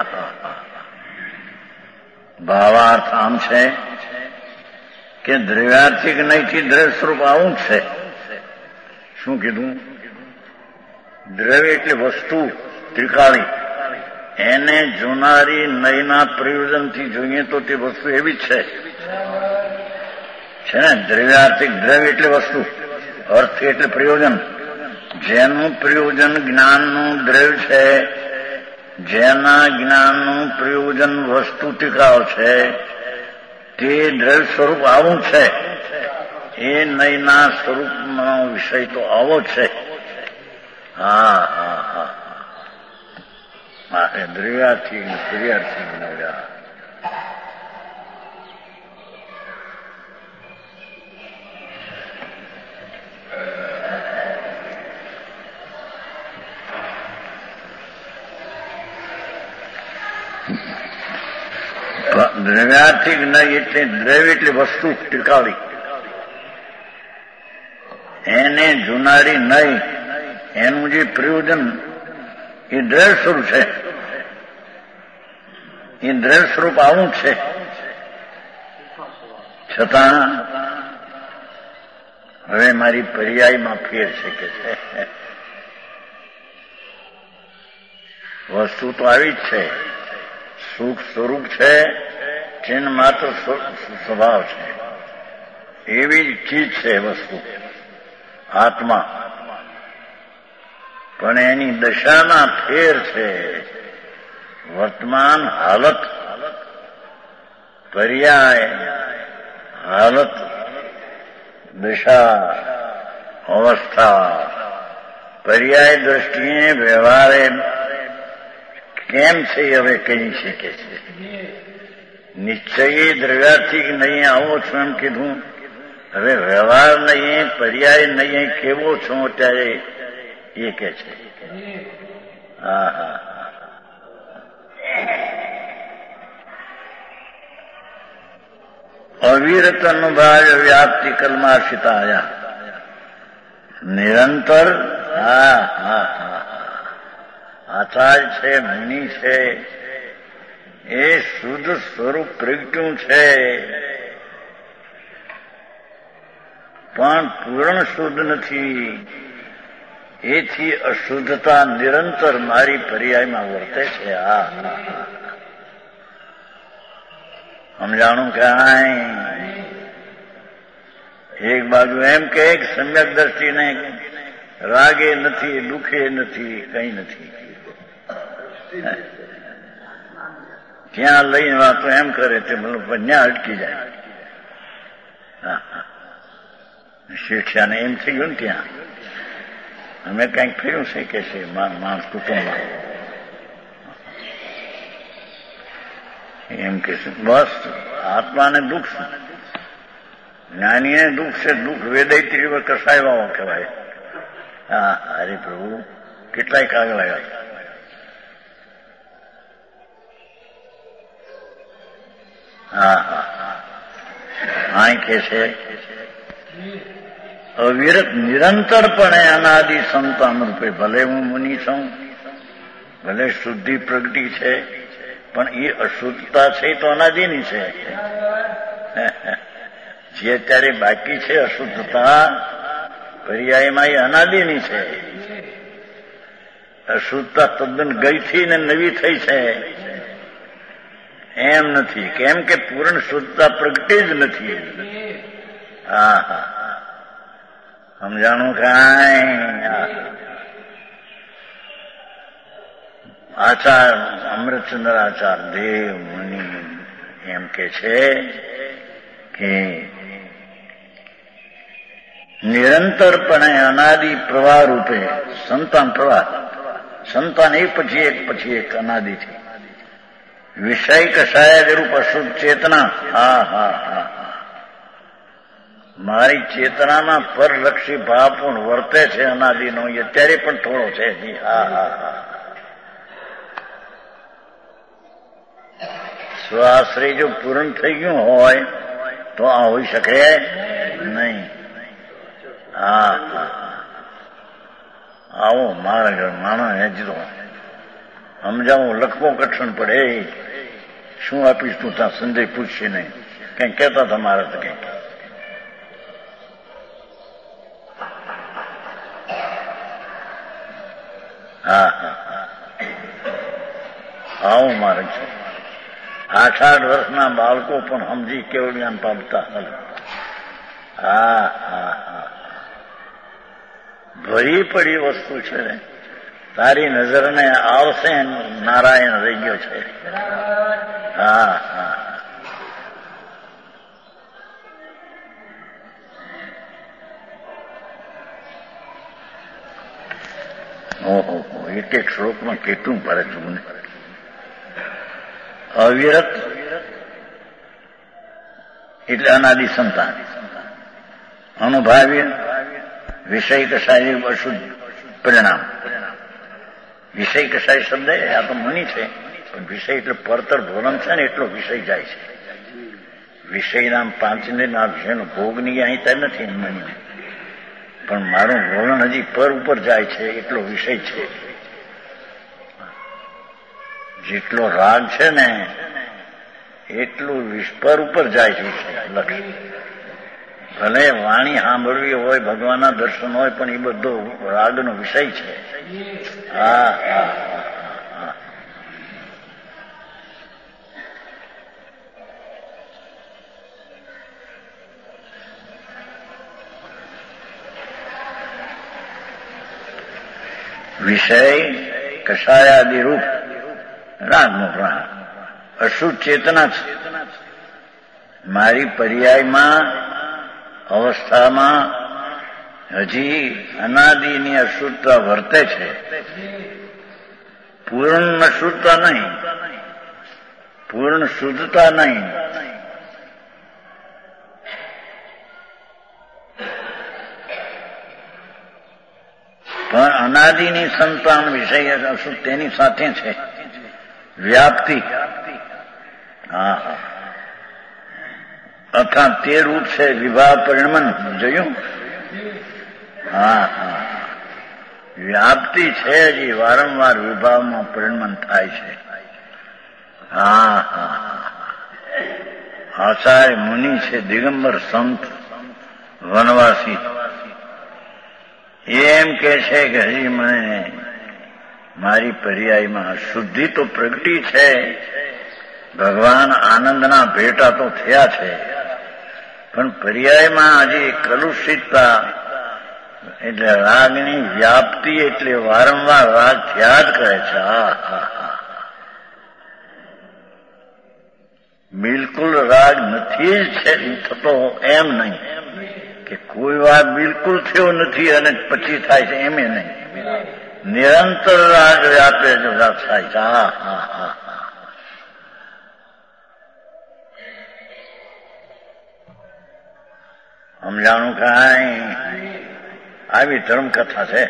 ભાવાર્થ આમ છે કે દ્રવ્યાર્થિક નહીંથી દ્રવ્ય સ્વરૂપ આવું જ છે. શું કીધું? દ્રવ્ય એટલે વસ્તુ ત્રિકાળી. એને જોનારી નયના પ્રયોજનથી જોઈએ તો તે વસ્તુ એવી જ છે. છે ને, દ્રવ્યાર્થિક, દ્રવ્ય એટલે વસ્તુ, અર્થ એટલે પ્રયોજન. જેનું પ્રયોજન જ્ઞાનનું દ્રવ્ય છે, જેના જ્ઞાનનું પ્રયોજન વસ્તુ ટીકાવ છે, તે દ્રવ્ય સ્વરૂપ આવું છે. એ નયના સ્વરૂપનો વિષય તો આવો છે. હા હા હા મારે દ્રવ્યાર્થી દ્રવ્યાર્થી બનાવ્યા. દ્રવ્યાર્થિક નહીં એટલે દ્રવ્ય એટલે વસ્તુ ટીકાવી, એને જુનારી નહીં, એનું જે પ્રયોજન એ દ્રવ્ય સ્વરૂપ છે. એ દ્રવ્ય સ્વરૂપ આવું છે, છતાં હવે મારી પર્યાયમાં ફેર છે કે છે. વસ્તુ તો આવી જ છે, સુખ સ્વરૂપ છે, ચિહ્ન માત્ર સ્વભાવ છે. એવી જ ચીજ છે વસ્તુ આત્મા, પણ એની દશાના ફેર છે. વર્તમાન હાલત, પર્યાય હાલત, દશા અવસ્થા, પર્યાય દ્રષ્ટિએ વ્યવહારે કેમ છે હવે કહી શકે છે. નિશ્ચયે દ્રવ્યાર્થિક નહીં આવો છો એમ કીધું, હવે વ્યવહાર નહીં, પર્યાય નહીં, કેવો છો ત્યારે એ કે છે. હા હા અવિરત અનુભાવ વ્યાપ્તિ કલ્માશિતાયા નિરંતર. હા હા હા આચાર્ય છે, મુનિ છે, એ શુદ્ધ સ્વરૂપ પ્રગટ્યું છે, પણ પૂર્ણ શુદ્ધ નથી. એથી અશુદ્ધતા નિરંતર મારી પર્યાયમાં વર્તે છે. હા હા સમજાણું કાંઈ. એક બાજુ એમ કે સમ્યક દ્રષ્ટિને રાગે નથી, દુઃખે નથી, કઈ નથી. ત્યાં લઈને વાતો એમ કરે તે મતલબ ત્યાં અટકી જાય. શેઠિયાને એમ થઈ ગયું ને ત્યાં અમે કંઈક થયું છે કે છે માણસ કુટુંબમાં એમ કે છે બસ આત્માને દુઃખ છે, જ્ઞાનીને દુઃખ છે. દુઃખ વેદૈત્રી કસાયવાઓ કહેવાય. હા હરે પ્રભુ કેટલાય કાગળ આવ્યા. હા હા હા કે છે અવિરત નિરંતરપણે અનાદિ સંતાન રૂપે, ભલે હું મુનિ છું, ભલે શુદ્ધિ પ્રગટી છે, પણ એ અશુદ્ધતા છે તો અનાદિની છે. જે અત્યારે બાકી છે અશુદ્ધતા પર્યાયમાં એ અનાદિની છે. અશુદ્ધતા તદ્દન ગઈથી ને નવી થઈ છે એમ નથી. કેમ કે પૂર્ણ શુદ્ધતા પ્રગટી જ નથી. હા હા સમજાણું કાંઈ. આચાર અમૃતચંદ્ર આચાર દેવ મુનિ એમ કે છે કે નિરંતરપણે અનાદિ પ્રવાહ રૂપે સંતાન પ્રવાહ, સંતાન એક પછી એક પછી એક અનાદિ છે. વિષય કસાય રૂપ અશુદ્ધ ચેતના. હા હા હા મારી ચેતનામાં પરલક્ષી ભાવ પણ વર્તે છે અનાદિનો, અત્યારે પણ થોડો છે. હા હા હા સ્વાશ્રય જો પૂર્ણ થઈ ગયું હોય તો આ હોઈ શકે નહીં. હા હા આવો મારા માણસ હેજરો સમજાવું લખવો કઠણ પડે. શું આપીશ તું ત્યાં સંજય પૂછશે નહીં. કઈ કહેતા હતા મારા તો કઈ હા હા આવું મારે છે. આઠ આઠ વર્ષના બાળકો પણ સમજી કેવું જ્ઞાન પામતા. હા હા હા ભરી પડી વસ્તુ છે ને, તારી નજરને આવશે નારાયણ રહી ગયો છે. હા હા ઓહો, એક એક શ્લોકમાં કેટલું ભરે છું. અવિરત એટલે અનાદિ સંતાન, અનુભાવ્ય વિષય કસાય અશુદ્ધ પરિણામ. વિષય કસાય શબ્દ આ તો મની છે, પણ વિષય એટલે પરતર ભોલન છે ને એટલો વિષય જાય છે. વિષયના પાંચના વિષયનો ભોગની અહીં નથી મનીને, પણ મારું વલણ હજી પર ઉપર જાય છે એટલો વિષય છે. જેટલો રાગ છે ને એટલું પર ઉપર જાય છે લક્ષ્ય. ભલે વાણી સાંભળવી હોય, ભગવાનના દર્શન હોય, પણ એ બધો રાગનો વિષય છે. હા હા હા. વિષય કષાયાદિ રૂપ રાગનો પ્રાણ અશુદ્ધ ચેતના છે. મારી પર્યાયમાં અવસ્થામાં હજી અનાદિની અશુદ્ધતા વર્તે છે, પૂર્ણ શુદ્ધતા નહીં, પૂર્ણ શુદ્ધતા નહીં. પણ અનાદિની સંતાન વિષય અશુદ્ધ તેની સાથે છે. વ્યાપ્તિ હા હા અર્થાત તે રૂપ છે વિભાવ પરિણમન. જોયું? હા હા વ્યાપ્તિ છે, હજી વારંવાર વિભાવમાં પરિણમન થાય છે. હા હા આચાર્ય મુનિ છે, દિગંબર સંત વનવાસી, એમ કે છે કે હજી મને મારી પર્યાયમાં શુદ્ધિ તો પ્રગટી છે, ભગવાન આનંદના ભેટા તો થયા છે, પણ પર્યાયમાં હજી કલુષિતતા એટલે રાગની વ્યાપ્તિ એટલે વારંવાર રાગ થયા જ કરે છે. હા હા હા બિલકુલ રાગ નથી જ છે થતો એમ નહીં કે કોઈ વાર બિલકુલ થયો નથી અને પછી થાય છે, એમ નહીં. નિરંતર રાગ વ્યાપે જો રાગ થાય છે. હા હા હા સમજાણું કાંઈ? આવી ધર્મકથા છે.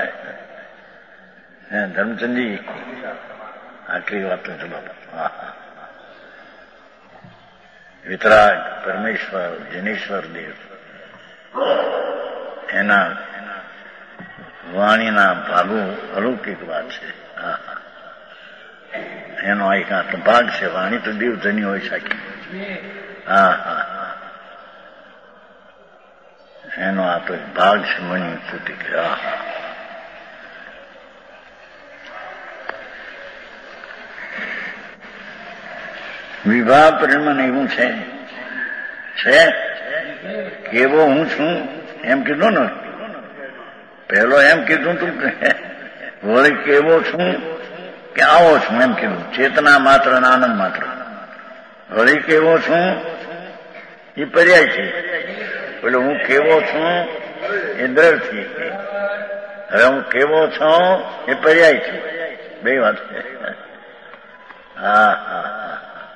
ધર્મચંદજી આટલી વાત તો ચલો. વિતરાગ પરમેશ્વર જનેશ્વર દેવ એના વાણીના ભાગો અલૌકિક વાત છે. હા એનો એક આ ભાગ છે. વાણી તો દેવધની હોય શકે. હા હા એનો આ તો ભાગ છે. મણી સ્તુતિ કે હા હા વિવાહ પરિણમન એવું છે છે કેવો હું છું એમ કીધું ને. પહેલો એમ કીધું તું કે વળી કેવો છું કે આવો છું એમ કીધું. ચેતના માત્ર અને આનંદ માત્ર. વળી કેવો છું એ પર્યાય છે. એટલે હું કેવો છું એ દ્રઢથી, હવે હું કેવો છું એ પર્યાય છે. બે વાત છે. હા હા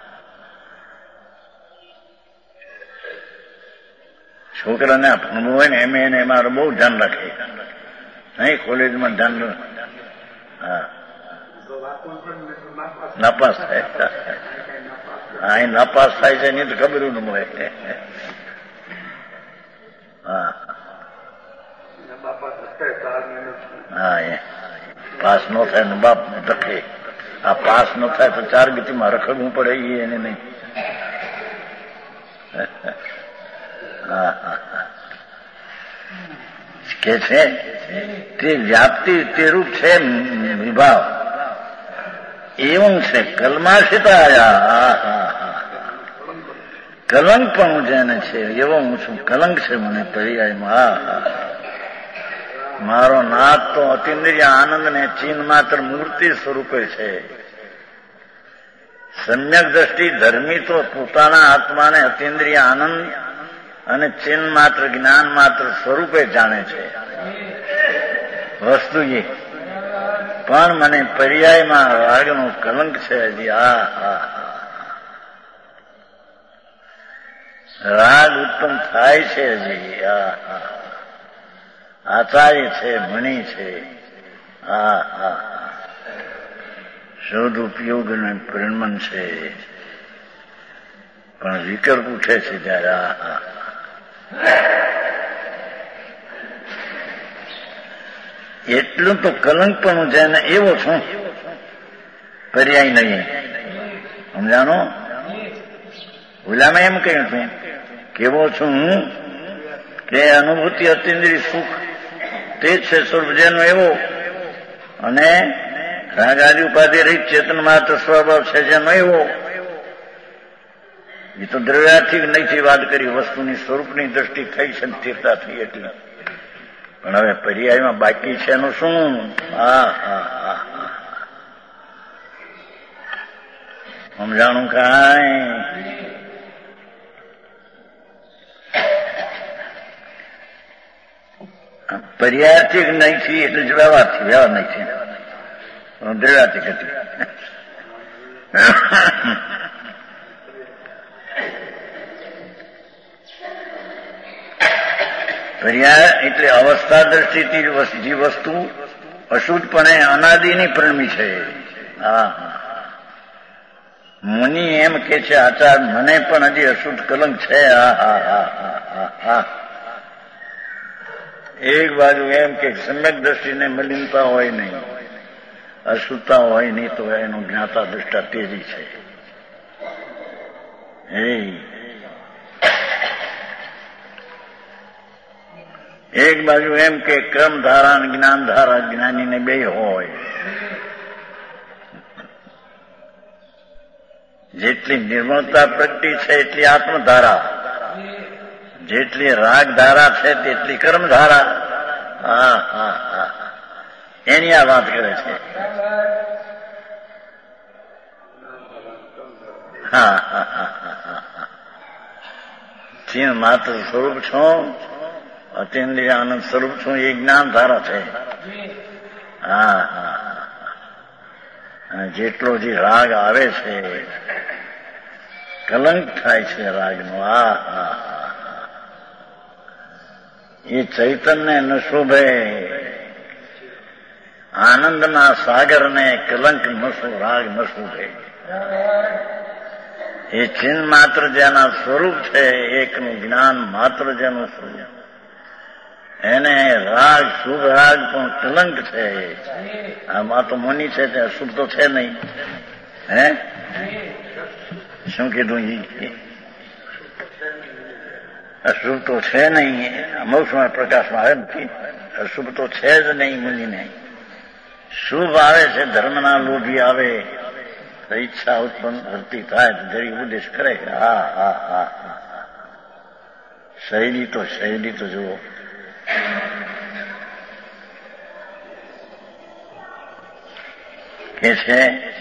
છોકરાને ભણવું હોય ને એમ એને મારું બહુ ધ્યાન રાખે નહીં. કોલેજમાં ધ્યાન હા નાપાસ થાય. હા એ નાપાસ થાય છે એની તો ખબર ન મળે. હા હા એ પાસ ન થાય ને બાપ ધકે. આ પાસ ન થાય તો ચાર ગતિમાં રખડવું પડે એ એને નહીં. કે છે તે વ્યાપ્તિ તે રૂપ છે વિભાવ એવું છે. કલમાશિતા આયા કલંક પણ જેને છે એવો હું છું. કલંક છે મને પર્યાયમાં. મારો નાથ તો અતિન્દ્રિય આનંદ ને ચિહ્ન માત્ર મૂર્તિ સ્વરૂપે છે. સમ્યક દ્રષ્ટિ ધર્મી તો પોતાના આત્માને અતિન્દ્રિય આનંદ અને ચિહ્ન માત્ર જ્ઞાન માત્ર સ્વરૂપે જાણે છે. વસ્તુ એ પણ મને પર્યાયમાં રાગનું કલંક છે હજી. આ હા રાગ ઉત્પન્ન થાય છે હજી. આ હા આચાર્ય છે, મણી છે. આ હા શોધ ઉપયોગ અને પરિણમન છે, પણ વિકલ્પ ઉઠે છે ત્યારે. આ હા એટલું તો કલંક પણ છે ને એવો છું, પર્યાય નહીં. સમજાણો? ઓલામાં એમ કહ્યું છું કેવો છું હું કે અનુભૂતિ અતિન્દ્રિય સુખ તે જ છે સ્વરૂપ જેનો એવો, અને રાગાદિ ઉપાધિ રહિત ચેતન માત્ર સ્વભાવ છે જેનો એવો. એ તો દ્રવ્યાર્થિક નહીંથી વાત કરી, વસ્તુની સ્વરૂપની દ્રષ્ટિ થઈ છે, સ્થિરતા થઈ એટલી. પણ હવે પર્યાયમાં બાકી છે એનું શું? હા હા હા સમજાણું કાંઈ? પર્યાર્થિક નહીંથી એટલે જ વ્યવહારથી, વ્યવહાર નહીંથી દ્રવ્યાર્થિક હતી. પર્યાય એટલે અવસ્થા દ્રષ્ટિથી જે વસ્તુ અશુદ્ધપણે અનાદિની પરિણમી છે. હા મુનિ એમ કે છે આચાર મને પણ હજી અશુદ્ધ કલંક છે. હા હા હા હા હા એક બાજુ એમ કે સમ્યક દ્રષ્ટિને મલિનતા હોય નહીં, અશુદ્ધતા હોય નહીં, તો એનું જ્ઞાતા દૃષ્ટા તેજી છે. એ એક બાજુ એમ કે કર્મધારા અને જ્ઞાનધારા જ્ઞાનીને બે હોય. જેટલી નિર્મળતા પ્રગટી છે એટલી આત્મધારા, જેટલી રાગધારા છે તેટલી કર્મધારા. હા હા હા એની આ વાત કરે છે. હા હા હા હા ચીન માત્ર સ્વરૂપ છું, અતિન્દ્રિય આનંદ સ્વરૂપ છું, એ જ્ઞાન ધારા છે. હા હા અને જેટલો જે રાગ આવે છે, કલંક થાય છે રાગનો. આ હા એ ચૈતન્ય ન શોભે, આનંદના સાગરને કલંક ન શો, રાગ ન શોભે. એ ચિન્હ માત્ર જેના સ્વરૂપ છે, એકનું જ્ઞાન માત્ર જેનું સ્વરૂપ, એને રાગ શુભ રાગ પણ કલંક છે. આમાં તો મુનિ છે તે અશુભ તો છે નહીં. હે શું કીધું? અશુભ તો છે નહીં, મોક્ષમાં પ્રકાશમાં આવે નથી. અશુભ તો છે જ નહીં મુનિને. શુભ આવે છે, ધર્મના લોભી આવે તો ઈચ્છા ઉત્પન્ન કરતી થાય તો જરી ઉપદેશ કરે. હા હા હા હા શૈલી તો શૈલી તો જુઓ. કે છે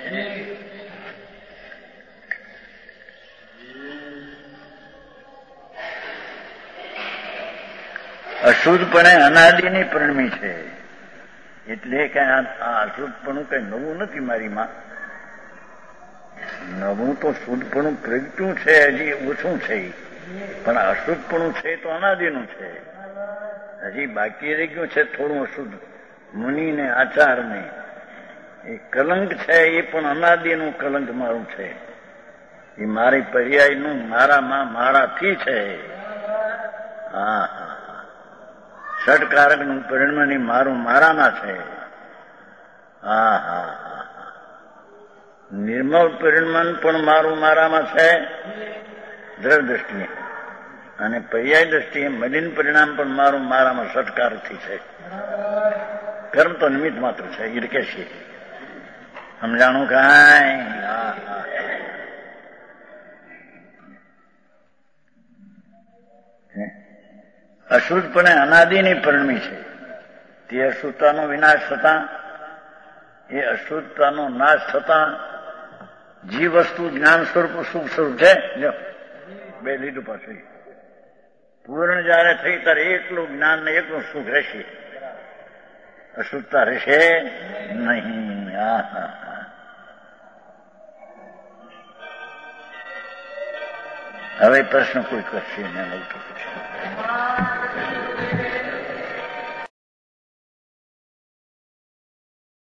અશુદ્ધપણે અનાદિની પરિણમી છે. એટલે કે આ અશુદ્ધપણું કઈ નવું નથી મારીમાં. નવું તો શુદ્ધપણું પ્રગટ્યું છે, હજી ઓછું છે, પણ અશુદ્ધપણું છે તો અનાદિનું છે. હજી બાકી રહી ગયું છે થોડું અશુદ્ધ. મુનિને આચારને એ કલંક છે, એ પણ અનાદિનું કલંક મારું છે. એ મારી પર્યાયનું મારામાં મારાથી છે. હા હા ષટકારકનું પરિણમની મારું મારામાં છે. હા હા હા નિર્મળ પરિણમન પણ મારું મારામાં છે દ્રઢ દ્રષ્ટિએ, અને પર્યાય દ્રષ્ટિએ મલિન પરિણામ પણ મારું મારામાં ષટકારકથી છે. કર્મ તો નિમિત્ત માત્ર છે. એ કે છે સમજાણું કાંઈ? હા હા અશુદ્ધપણે અનાદિની પરિણમી છે. તે અશુદ્ધતાનો વિનાશ થતા, એ અશુદ્ધતાનો નાશ થતા જે વસ્તુ જ્ઞાન સ્વરૂપ સુખ સ્વરૂપ છે, જો બે લીધું પાછું પૂર્ણ જયારે થઈ ત્યારે એકલું જ્ઞાન ને એકલું સુખ રહેશે. અશુદ્ધતા રહેશે નહીં. આ હવે પ્રશ્ન કોઈ કરશે ને તો પૂછે.